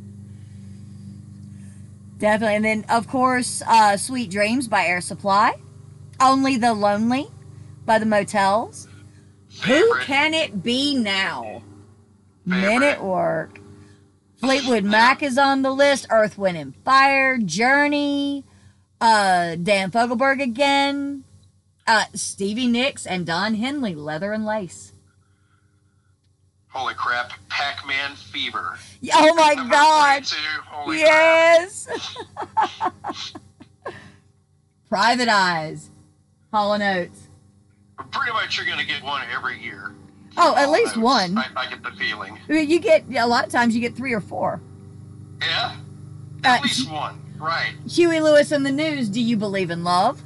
Definitely. And then, of course, uh, Sweet Dreams by Air Supply. Only the Lonely by the Motels. Who Favorite. Can It Be Now? Favorite. Men at Work. Fleetwood Mac is on the list. Earth, Wind, and Fire. Journey. Uh, Dan Fogelberg again. Uh, Stevie Nicks and Don Henley, Leather and Lace. Holy crap. Pac-Man Fever. Oh my Number God. forty-two. Holy Yes. Private Eyes. Hall and Oates. crap. Pretty much you're going to get one every year. Oh, at All least those. one. I, I get the feeling. I mean, you get, a lot of times you get three or four. Yeah? At Uh, least one. Right. Huey Lewis and the News, Do You Believe in Love?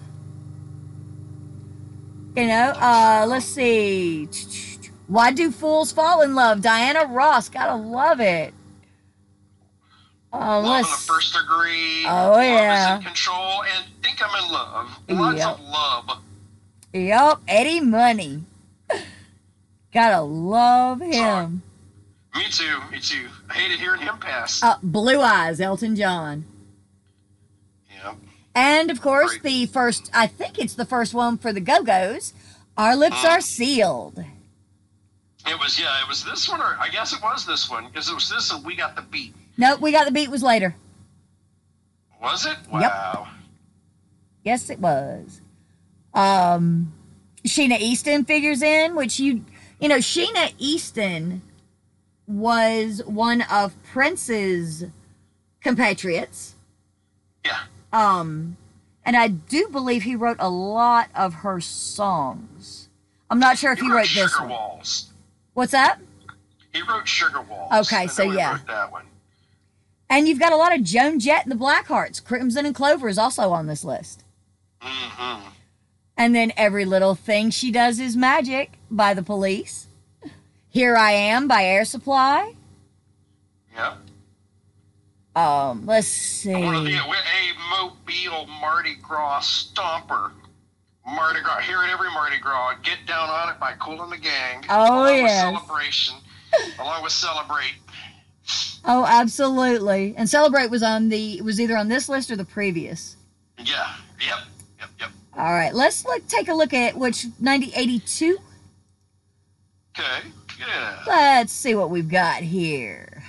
You know, uh, let's see. Why Do Fools Fall in Love? Diana Ross, gotta love it. Uh, Love in let's, the First Degree. Oh, Love yeah. is in Control. And Think I'm in Love. Lots Yep. of love. Yup, Eddie Money. Gotta love him. Me too. Me too. I hated hearing him pass. Uh, Blue Eyes, Elton John. yeah. And, of course, Great. the first, I think it's the first one for the Go-Go's, Our Lips Mm. Are Sealed. It was, yeah, it was this one, or I guess it was this one, because it was this and We Got the Beat. Nope, We Got the Beat was later. Was it? Yep. Wow. Yes, it was. Um, Sheena Easton figures in, which you, you know, Sheena Easton was one of Prince's compatriots. Yeah. Um, and I do believe he wrote a lot of her songs. I'm not sure if he, He wrote, wrote this Sugar one. Walls. What's that? He wrote Sugar Walls. Okay, I so know he yeah. wrote that one. And you've got a lot of Joan Jett and the Blackhearts. Crimson and Clover is also on this list. Mm-hmm. And then Every Little Thing She Does Is Magic by The Police. Here I Am by Air Supply. Yep. Um, let's see. One of the, a Mobile Mardi Gras stomper. Mardi Gras. Here at every Mardi Gras. Get Down on It by Kool and the Gang. Oh, along yes. with Celebration. Along with Celebrate. Oh, absolutely. And Celebrate was on the, was either on this list or the previous. Yeah. Yep. Yep. Yep. All right, let's look, take a look at which, nineteen eighty-two? Okay. Yeah. Let's see what we've got here.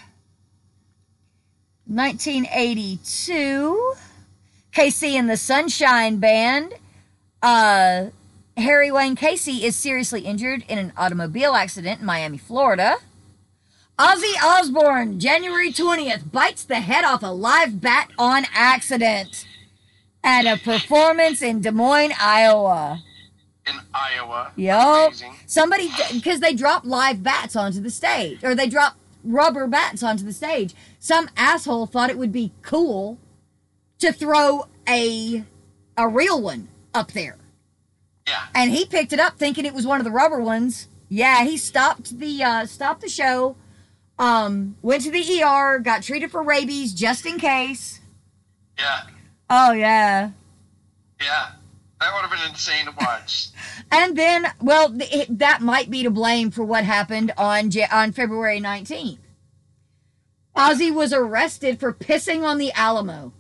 nineteen eighty-two, Casey and the Sunshine Band. Uh, Harry Wayne Casey is seriously injured in an automobile accident in Miami, Florida. Ozzy Osbourne, January twentieth, bites the head off a live bat on accident at a performance in Des Moines, Iowa. In Iowa. Yup. Amazing. Somebody, because they dropped live bats onto the stage, or they dropped rubber bats onto the stage. Some asshole thought it would be cool to throw a a real one up there. Yeah. And he picked it up thinking it was one of the rubber ones. Yeah, he stopped the uh, stopped the show, um, went to the E R, got treated for rabies just in case. Yeah. Oh, yeah. Yeah. That would have been insane to watch. And then, well, th- it, that might be to blame for what happened on J- on February nineteenth. Ozzy was arrested for pissing on the Alamo.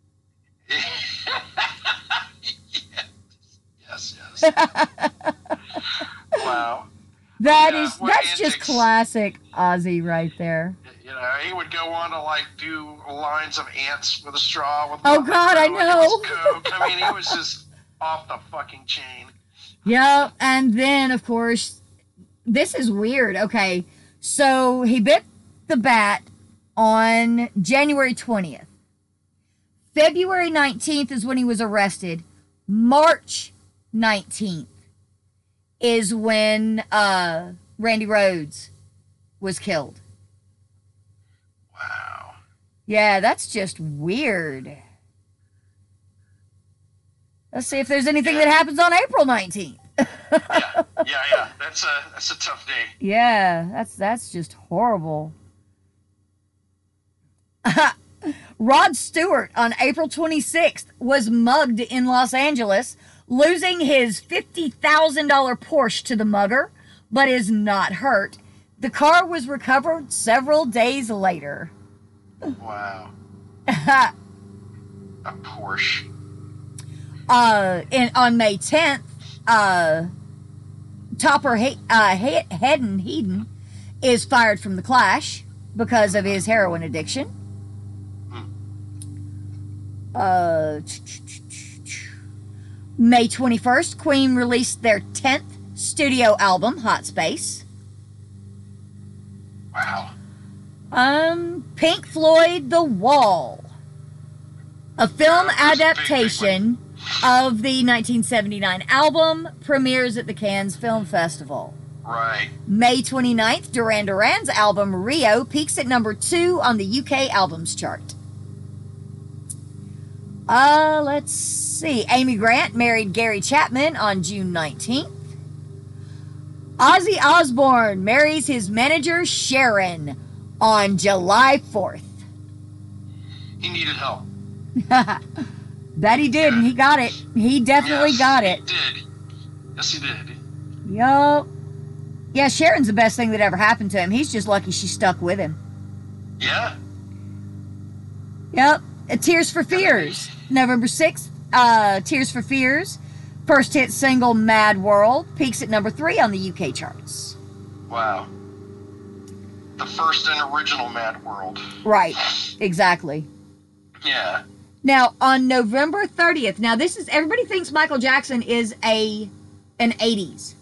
yes, yes. Wow. That Yeah, is what that's just antics. classic Ozzy right there. You know, he would go on to like do lines of ants with a straw. With Oh, God, I and it was know. Coke. I mean, he was just off the fucking chain. Yep. And then, of course, this is weird. Okay. So he bit the bat on January twentieth. February nineteenth is when he was arrested. March nineteenth is when uh, Randy Rhoads was killed. Wow. Yeah, that's just weird. Let's see if there's anything that happens on April nineteenth. Yeah, yeah, yeah. That's a that's a tough day. Yeah, that's that's just horrible. Rod Stewart on April twenty-sixth was mugged in Los Angeles, losing his fifty thousand dollars Porsche to the mugger, but is not hurt. The car was recovered several days later. Wow. A Porsche. uh, in, on May tenth, uh, Topper he- uh, he- Hedden Heaton is fired from The Clash because of his heroin addiction. Uh, May twenty-first, Queen released their tenth studio album, Hot Space. Wow. Um, Pink Floyd, The Wall, a film Yeah, that's a big, big adaptation of the nineteen seventy-nine album, premieres at the Cannes Film Festival. Right. May twenty-ninth, Duran Duran's album Rio peaks at number two on the U K albums chart. Uh, let's see. Amy Grant married Gary Chapman on June nineteenth. Ozzy Osbourne marries his manager Sharon on July fourth. He needed help. That he did, and he got it. He definitely Yes, got he it. did. Yes, he did. Yup. Yeah, Sharon's the best thing that ever happened to him. He's just lucky she stuck with him. Yeah. Yep. Uh, Tears for Fears, November sixth, uh, Tears for Fears. First hit single, Mad World, peaks at number three on the U K charts. Wow. The first and original Mad World. Right, exactly. Yeah. Now, on November thirtieth, now this is, everybody thinks Michael Jackson is a an eighties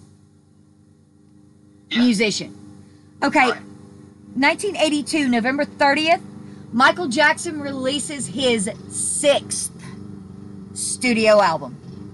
yeah. musician. Okay, Right. nineteen eighty-two, November thirtieth, Michael Jackson releases his sixth studio album,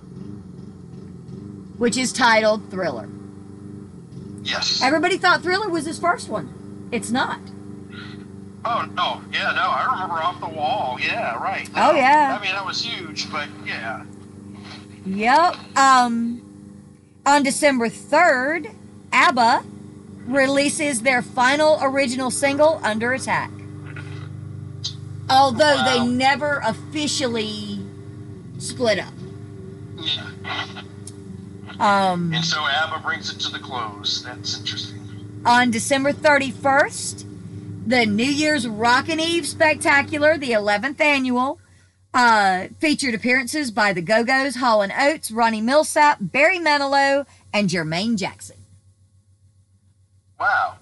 which is titled Thriller. Yes. Everybody thought Thriller was his first one. It's not. Oh, no. Yeah, no. I remember Off the Wall. Yeah, right. No, Oh, yeah. I mean, that was huge, but yeah. Yep. Um, on December third, ABBA releases their final original single, Under Attack. Although Wow. they never officially split up. Yeah. Um, And so ABBA brings it to the close. That's interesting. on December thirty-first, the New Year's Rockin' Eve Spectacular, the eleventh annual, uh, featured appearances by the Go-Go's, Hall and Oates, Ronnie Milsap, Barry Manilow, and Jermaine Jackson. Wow.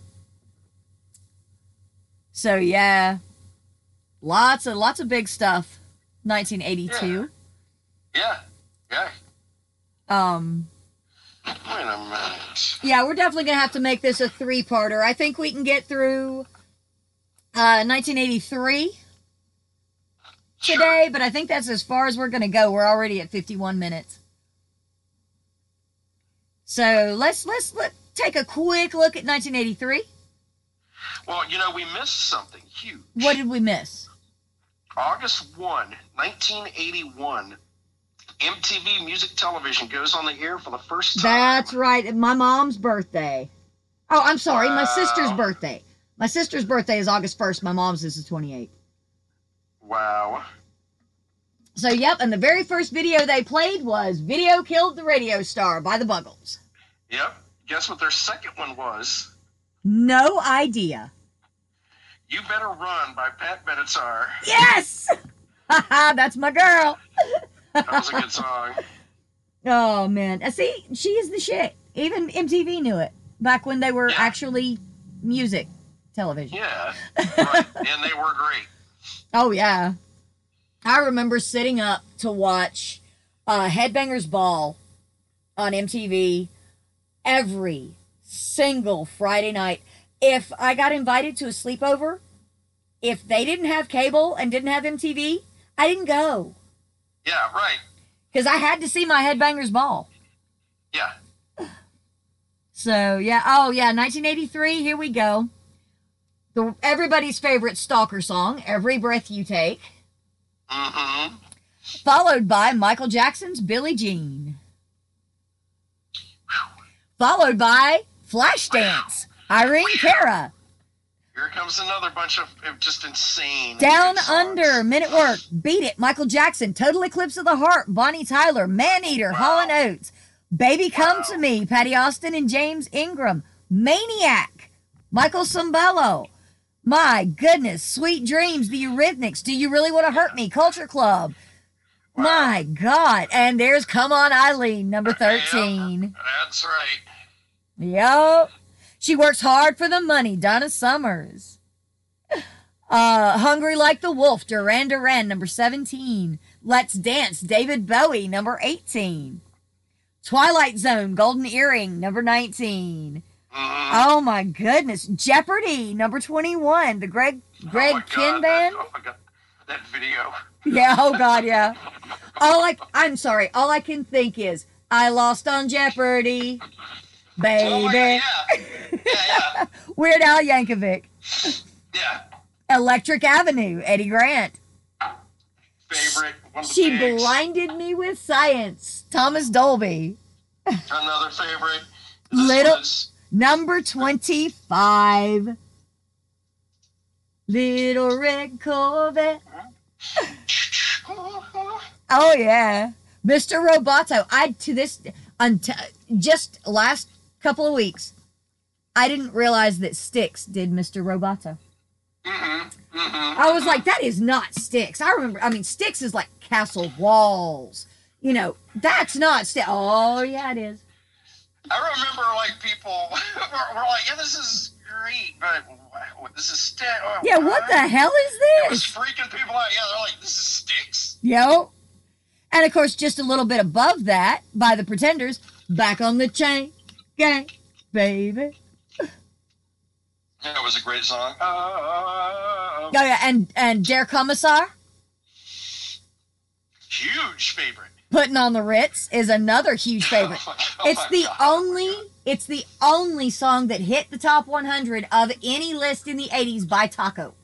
So yeah, lots of lots of big stuff. nineteen eighty-two. Yeah. Yeah. Um, Wait a minute. yeah, we're definitely gonna have to make this a three-parter. I think we can get through uh, nineteen eighty-three today, but I think that's as far as we're gonna go. We're already at fifty-one minutes. So let's let's let take a quick look at nineteen eighty-three. Well, you know, we missed something huge. What did we miss? August first, nineteen eighty-one, M T V Music Television goes on the air for the first time. That's right. My mom's birthday. Oh, I'm sorry. My Wow. sister's birthday. My sister's birthday is August first. My mom's is the twenty-eighth. Wow. So, yep. And the very first video they played was Video Killed the Radio Star by the Buggles. Yep. Guess what their second one was? No idea. You Better Run by Pat Benatar. Yes! That's my girl. That was a good song. Oh, man. Uh, See, she is the shit. Even M T V knew it back when they were Yeah. actually music television. Yeah. Right. And they were great. Oh, yeah. I remember sitting up to watch uh, Headbangers Ball on M T V every single Friday night. If I got invited to a sleepover, if they didn't have cable and didn't have M T V, I didn't go. Yeah, right. Because I had to see my Headbangers Ball. Yeah. So, yeah. Oh, yeah. nineteen eighty-three. Here we go. The everybody's favorite stalker song, Every Breath You Take. Mm-hmm. Followed by Michael Jackson's Billie Jean. Followed by Flashdance, Irene Cara. Here comes another bunch of of just insane. Down good songs. Under, Men at Work, Beat It, Michael Jackson, Total Eclipse of the Heart, Bonnie Tyler, Maneater, Wow. Hall and Oates, Baby Come Wow. to Me, Patty Austin and James Ingram, Maniac, Michael Sambello. My goodness, Sweet Dreams, The Eurythmics, Do You Really Want to Hurt Me, Culture Club. Wow. My God. And there's Come On Eileen, number thirteen. Yep, that's right. Yup. She Works Hard for the Money, Donna Summers. Uh, Hungry Like the Wolf, Duran Duran, number seventeen. Let's Dance, David Bowie, number eighteen. Twilight Zone, Golden Earring, number nineteen. Mhm. Oh my goodness. Jeopardy, number twenty-one. The Greg Greg oh my Kinn God, Band. That, oh my God, that video. Yeah, oh God, yeah. All I, I'm sorry, all I can think is, I lost on Jeopardy, baby. Oh my God, yeah. Yeah, yeah. Weird Al Yankovic. Yeah. Electric Avenue, Eddie Grant. Favorite. One of the She pigs. blinded me with science, Thomas Dolby. Another favorite. This Little- was- Number twenty-five. Little Red Corvette. Oh, yeah. Mister Roboto. I, to this, until, just last couple of weeks, I didn't realize that Styx did Mister Roboto. Mhm, mhm. Mm-hmm. I was like, that is not Styx. I remember, I mean, Styx is like Castle Walls. You know, that's not Styx. Oh, yeah, it is. I remember, like, people were, were like, yeah, this is great, but what, this is Styx. Oh, Yeah, what the hell is It was this? freaking people out. Yeah, they're like, this is Styx? Yo. And of course, just a little bit above that, by the Pretenders, Back on the Chain Gang, baby. Yeah, it was a great song. Oh, Oh, yeah, and, and Der Kommissar, huge favorite. Putting on the Ritz, is another huge favorite. Oh my- oh It's my the God. only, it's the only song that hit the top one hundred of any list in the eighties by Taco.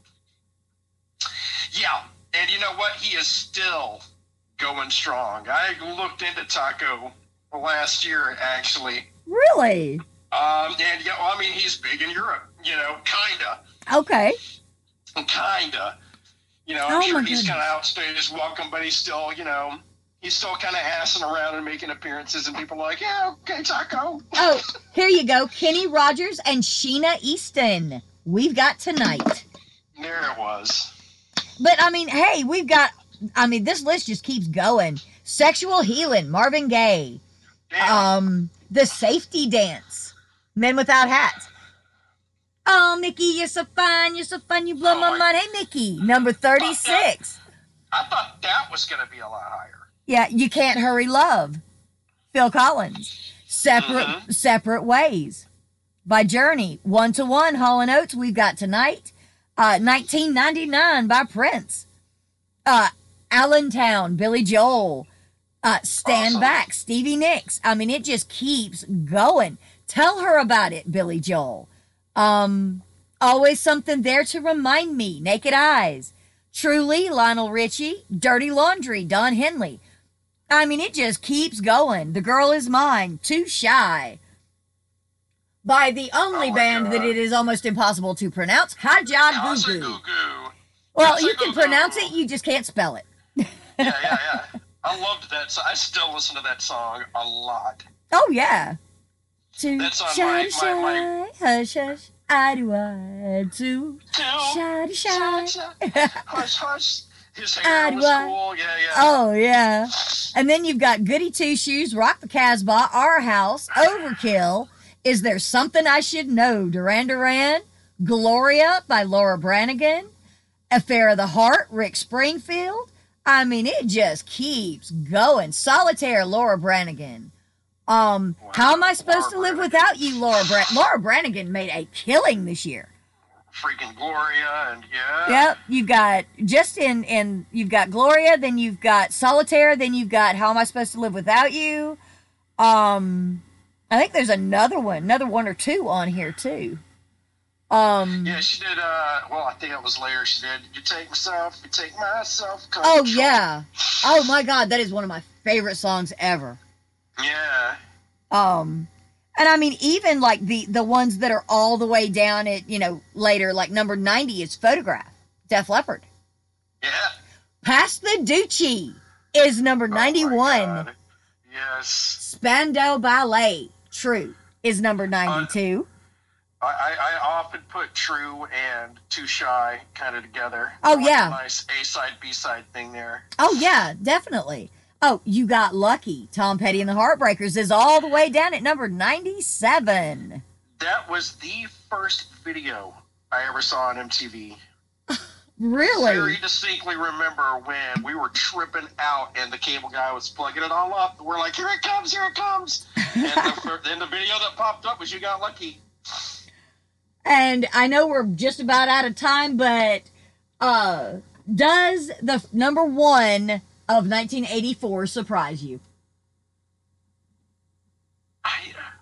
Yeah, and you know what? He is still going strong. I looked into Taco last year, actually. Really? Um, and yeah, well, I mean, he's big in Europe, you know, kinda, Okay. kinda. You know, Oh, I'm sure my he's goodness. kind of outstayed his welcome, but he's still, you know, he's still kind of assing around and making appearances, and people are like, yeah, okay, Taco. Oh, here you go. Kenny Rogers and Sheena Easton. We've got Tonight. There it was. But, I mean, hey, we've got, I mean, this list just keeps going. Sexual Healing, Marvin Gaye. Damn. Um, The Safety Dance, Men Without Hats. Oh, Mickey, you're so fine, you're so fine, you blow Oh, my my- mind. Hey, Mickey, number thirty-six. I thought that was going to be a lot higher. Yeah, You Can't Hurry Love, Phil Collins. Separate Mhm. Separate Ways by Journey. One to One, Hall and Oates, We've Got Tonight. Uh, nineteen ninety-nine by Prince. Uh, Allentown, Billy Joel. Uh, Stand Awesome. Back, Stevie Nicks. I mean, it just keeps going. Tell Her About It, Billy Joel. Um, Always Something There to Remind Me, Naked Eyes. Truly, Lionel Richie. Dirty Laundry, Don Henley. I mean, it just keeps going. The Girl Is Mine, Too Shy. By the only Oh my band that God. it is almost impossible to pronounce, Kaja Casa Goo Goo Goo. Goo. Well, Casa you can Goo Goo. pronounce it, you just can't spell it. Yeah, yeah, yeah. I loved that. So I still listen to that song a lot. Oh, yeah. Too That's on shy, my- to my- my- shy, hush, hush, I do I, too Two. shy, to shy. Hush, hush. His I hair do was I. cool. Yeah, yeah. Oh, yeah. And then you've got Goody Two Shoes, Rock the Casbah, Our House, Overkill, Is There Something I Should Know, Duran Duran, Gloria by Laura Branigan, Affair of the Heart, Rick Springfield. I mean, it just keeps going. Solitaire, Laura Branigan. Um, Wow. How Am I Supposed Laura to Live Branigan. Without You, Laura Bra- Laura Branigan made a killing this year. Freaking Gloria and yeah. Yep, you've got just in in you've got Gloria, then you've got Solitaire, then you've got How Am I Supposed to Live Without You? Um, I think there's another one, another one or two on here too. Um, Yeah, she did. Uh, well, I think it was later. She did. You take myself, you take myself. oh yeah, oh my God, that is one of my favorite songs ever. Yeah. Um, and I mean, even like the the ones that are all the way down at, you know, later, like number ninety is Photograph, Def Leppard. Yeah. Pass the Ducci is number Oh my ninety-one. God. Yes. Spandau Ballet, True, is number ninety-two. I, I, I often put True and Too Shy kind of together. Oh, Like yeah. a nice A side, B side thing there. Oh, yeah, definitely. Oh, You Got Lucky, Tom Petty and the Heartbreakers is all the way down at number ninety-seven. That was the first video I ever saw on M T V. Really? Very distinctly remember when we were tripping out and the cable guy was plugging it all up. We're like, here it comes, here it comes. And the, fir- then the video that popped up was You Got Lucky. And I know we're just about out of time, but uh, does the f- number one of nineteen eighty-four surprise you? I,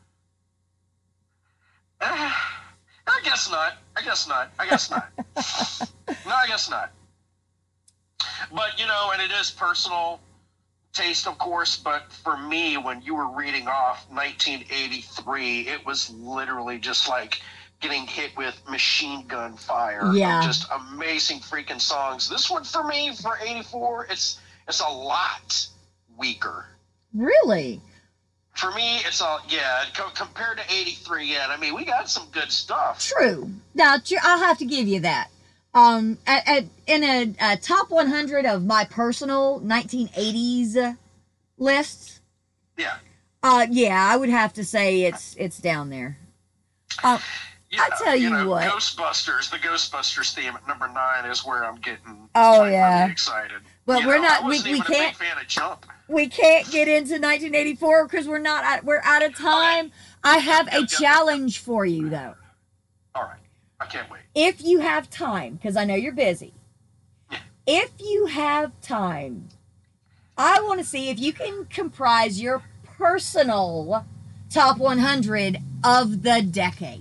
uh, I guess not. I guess not. I guess not. No, I guess not. But, you know, and it is personal taste, of course, but for me, when you were reading off nineteen eighty-three, it was literally just like getting hit with machine gun fire. Yeah. Of just amazing freaking songs. This one for me, for eighty-four, it's it's a lot weaker. Really? For me, it's all, yeah, co- compared to eighty-three, yeah, I mean, we got some good stuff. True. Now, tr- I'll have to give you that. Um, at, at, in a, a top one hundred of my personal nineteen eighties lists, Yeah. uh, yeah, I would have to say it's it's down there. Uh, Yeah, I tell you, you know, what, Ghostbusters, the Ghostbusters theme at number nine is where I'm getting Oh, like, yeah. really excited. But You we're know, not- I wasn't we- we even can't- a big fan of Jump. we can't get into nineteen eighty-four because we're not at, we're out of time. I have Yep, a yep, yep, challenge for you though. All right, I can't wait. If you have time, because I know you're busy. Yeah. If you have time, I want to see if you can comprise your personal top one hundred of the decade.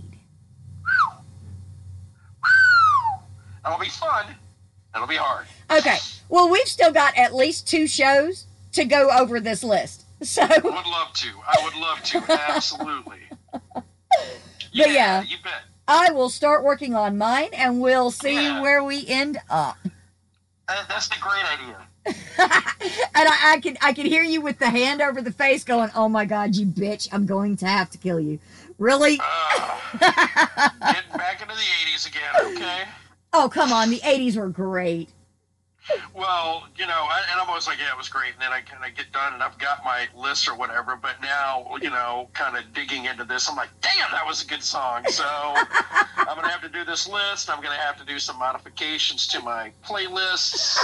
That'll be fun. It'll be hard. Okay. Well, we've still got at least two shows to go over this list. So, I would love to. I would love to. Absolutely. But yeah. you bet. I will start working on mine and we'll see Yeah. where we end up. That, that's a great idea. And I, I can I can hear you with the hand over the face going, "Oh my God, you bitch! I'm going to have to kill you." Really? Uh, getting back into the eighties again, okay? Oh, come on. The eighties were great. Well, you know, I, and I'm always like, yeah, it was great. And then I kind of get done and I've got my list or whatever. But now, you know, kind of digging into this, I'm like, damn, that was a good song. So I'm going to have to do this list. I'm going to have to do some modifications to my playlists.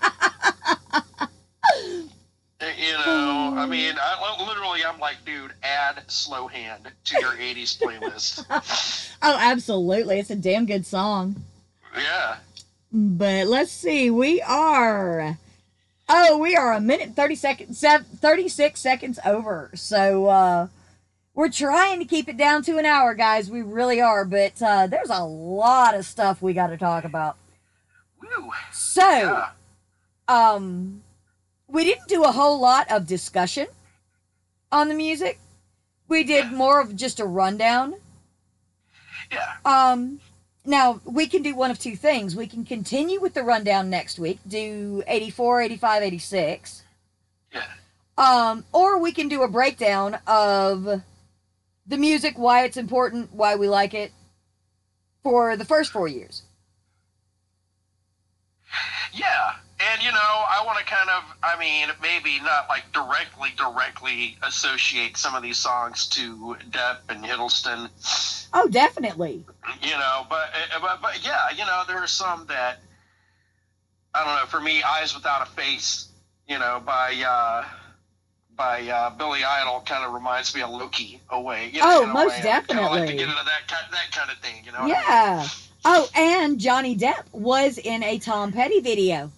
You know, I mean, I, literally, I'm like, dude, add Slow Hand to your eighties playlist. Oh, absolutely. It's a damn good song. Yeah. But let's see. We are. Oh, we are a minute thirty seconds, thirty-six seconds over. So uh, we're trying to keep it down to an hour, guys. We really are. But uh, there's a lot of stuff we got to talk about. Woo. So, Yeah. um, we didn't do a whole lot of discussion on the music. We did Yeah. more of just a rundown. Yeah. Um, now, we can do one of two things. We can continue with the rundown next week, do eighty-four, eighty-five, eighty-six. Yeah. Um, or we can do a breakdown of the music, why it's important, why we like it, for the first four years. Yeah. And, you know, I want to kind of, I mean, maybe not like directly, directly associate some of these songs to Depp and Hiddleston, Oh, definitely. you know, but, but, but yeah, you know, there are some that, I don't know, for me, Eyes Without a Face, you know, by, uh, by uh, Billy Idol kind of reminds me of Loki away. You know, Oh, in a most way. I kinda definitely. like to get into that, ki- that kind of thing, you know what I mean? Yeah. Oh, and Johnny Depp was in a Tom Petty video.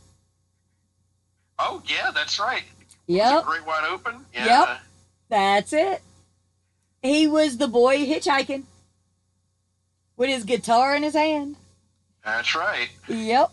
Oh, yeah, that's right. Yep. Great Wide Open. Yeah. Yep. That's it. He was the boy hitchhiking with his guitar in his hand. That's right. Yep.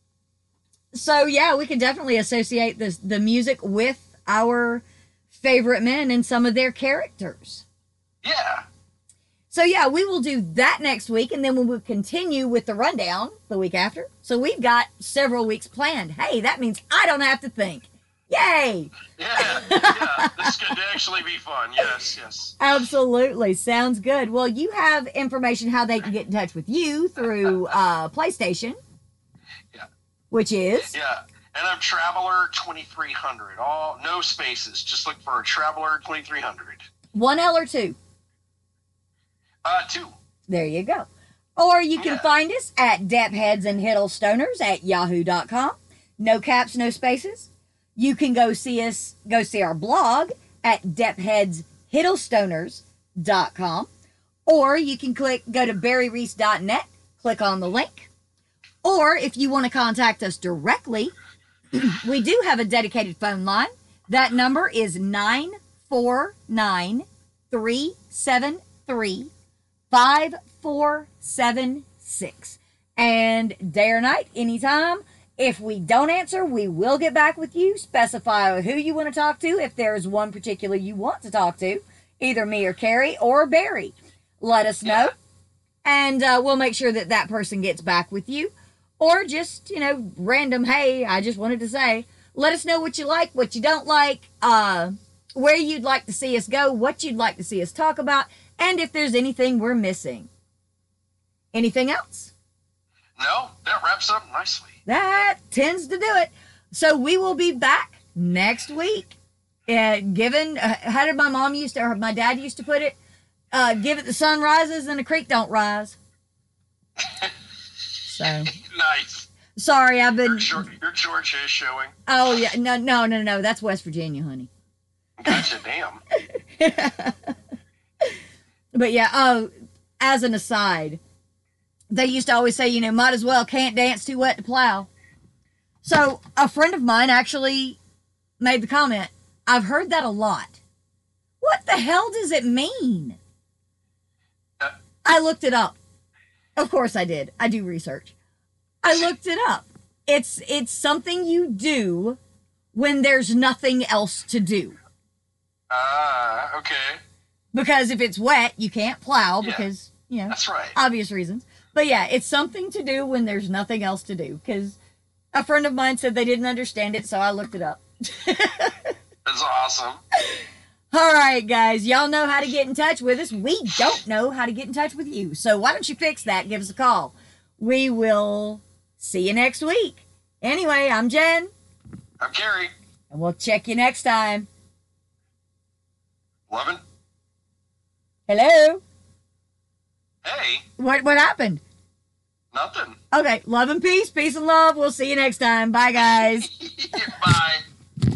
So yeah, we can definitely associate this the music with our favorite men and some of their characters. Yeah. So yeah, we will do that next week, and then we will continue with the rundown the week after. So we've got several weeks planned. Hey, that means I don't have to think. Yay! Yeah, yeah, this could actually be fun. Yes, yes. Absolutely. Sounds good. Well, you have information how they can get in touch with you through uh, PlayStation. Yeah. Which is? Yeah, and I'm Traveler twenty-three hundred. All no spaces. Just look for Traveler twenty-three hundred. One L or two? Uh, two. There you go. Or you can Yeah. find us at Depheads and Hiddlestoners at yahoo dot com. No caps, no spaces. You can go see us, go see our blog at depheads hiddlestoners dot com. Or you can click, go to barry reese dot net, click on the link. Or if you want to contact us directly, we do have a dedicated phone line. That number is nine four nine, three seven three, five four seven six. And day or night, anytime. If we don't answer, we will get back with you. Specify who you want to talk to. If there's one particular you want to talk to, either me or Carrie or Barry, let us know. And uh, we'll make sure that that person gets back with you. Or just, you know, random, hey, I just wanted to say, let us know what you like, what you don't like, uh, where you'd like to see us go, what you'd like to see us talk about, and if there's anything we're missing. Anything else? No, that wraps up nicely. That tends to do it. So we will be back next week. Uh, given, uh, how did my mom used to, or my dad used to put it? Uh, give it the sun rises and the creek don't rise. So Nice. sorry, I've been. Your, Geor- your Georgia is showing. Oh yeah, no, no, no, no. That's West Virginia, honey. Gotcha, damn. But yeah, oh, as an aside, they used to always say, you know, might as well can't dance too wet to plow. So a friend of mine actually made the comment, I've heard that a lot. What the hell does it mean? Uh, I looked it up. Of course I did. I do research. I looked it up. It's it's something you do when there's nothing else to do. Ah, uh, okay. Because if it's wet, you can't plow Yeah. because, you know, That's right. obvious reasons. But yeah, it's something to do when there's nothing else to do. Because a friend of mine said they didn't understand it, so I looked it up. That's awesome. All right, guys, y'all know how to get in touch with us. We don't know how to get in touch with you. So why don't you fix that? Give us a call. We will see you next week. Anyway, I'm Jen, I'm Carrie. and we'll check you next time. Lovin'. Hello? Hey, What what happened? nothing. Okay, love and peace, peace and love. We'll see you next time. Bye, guys.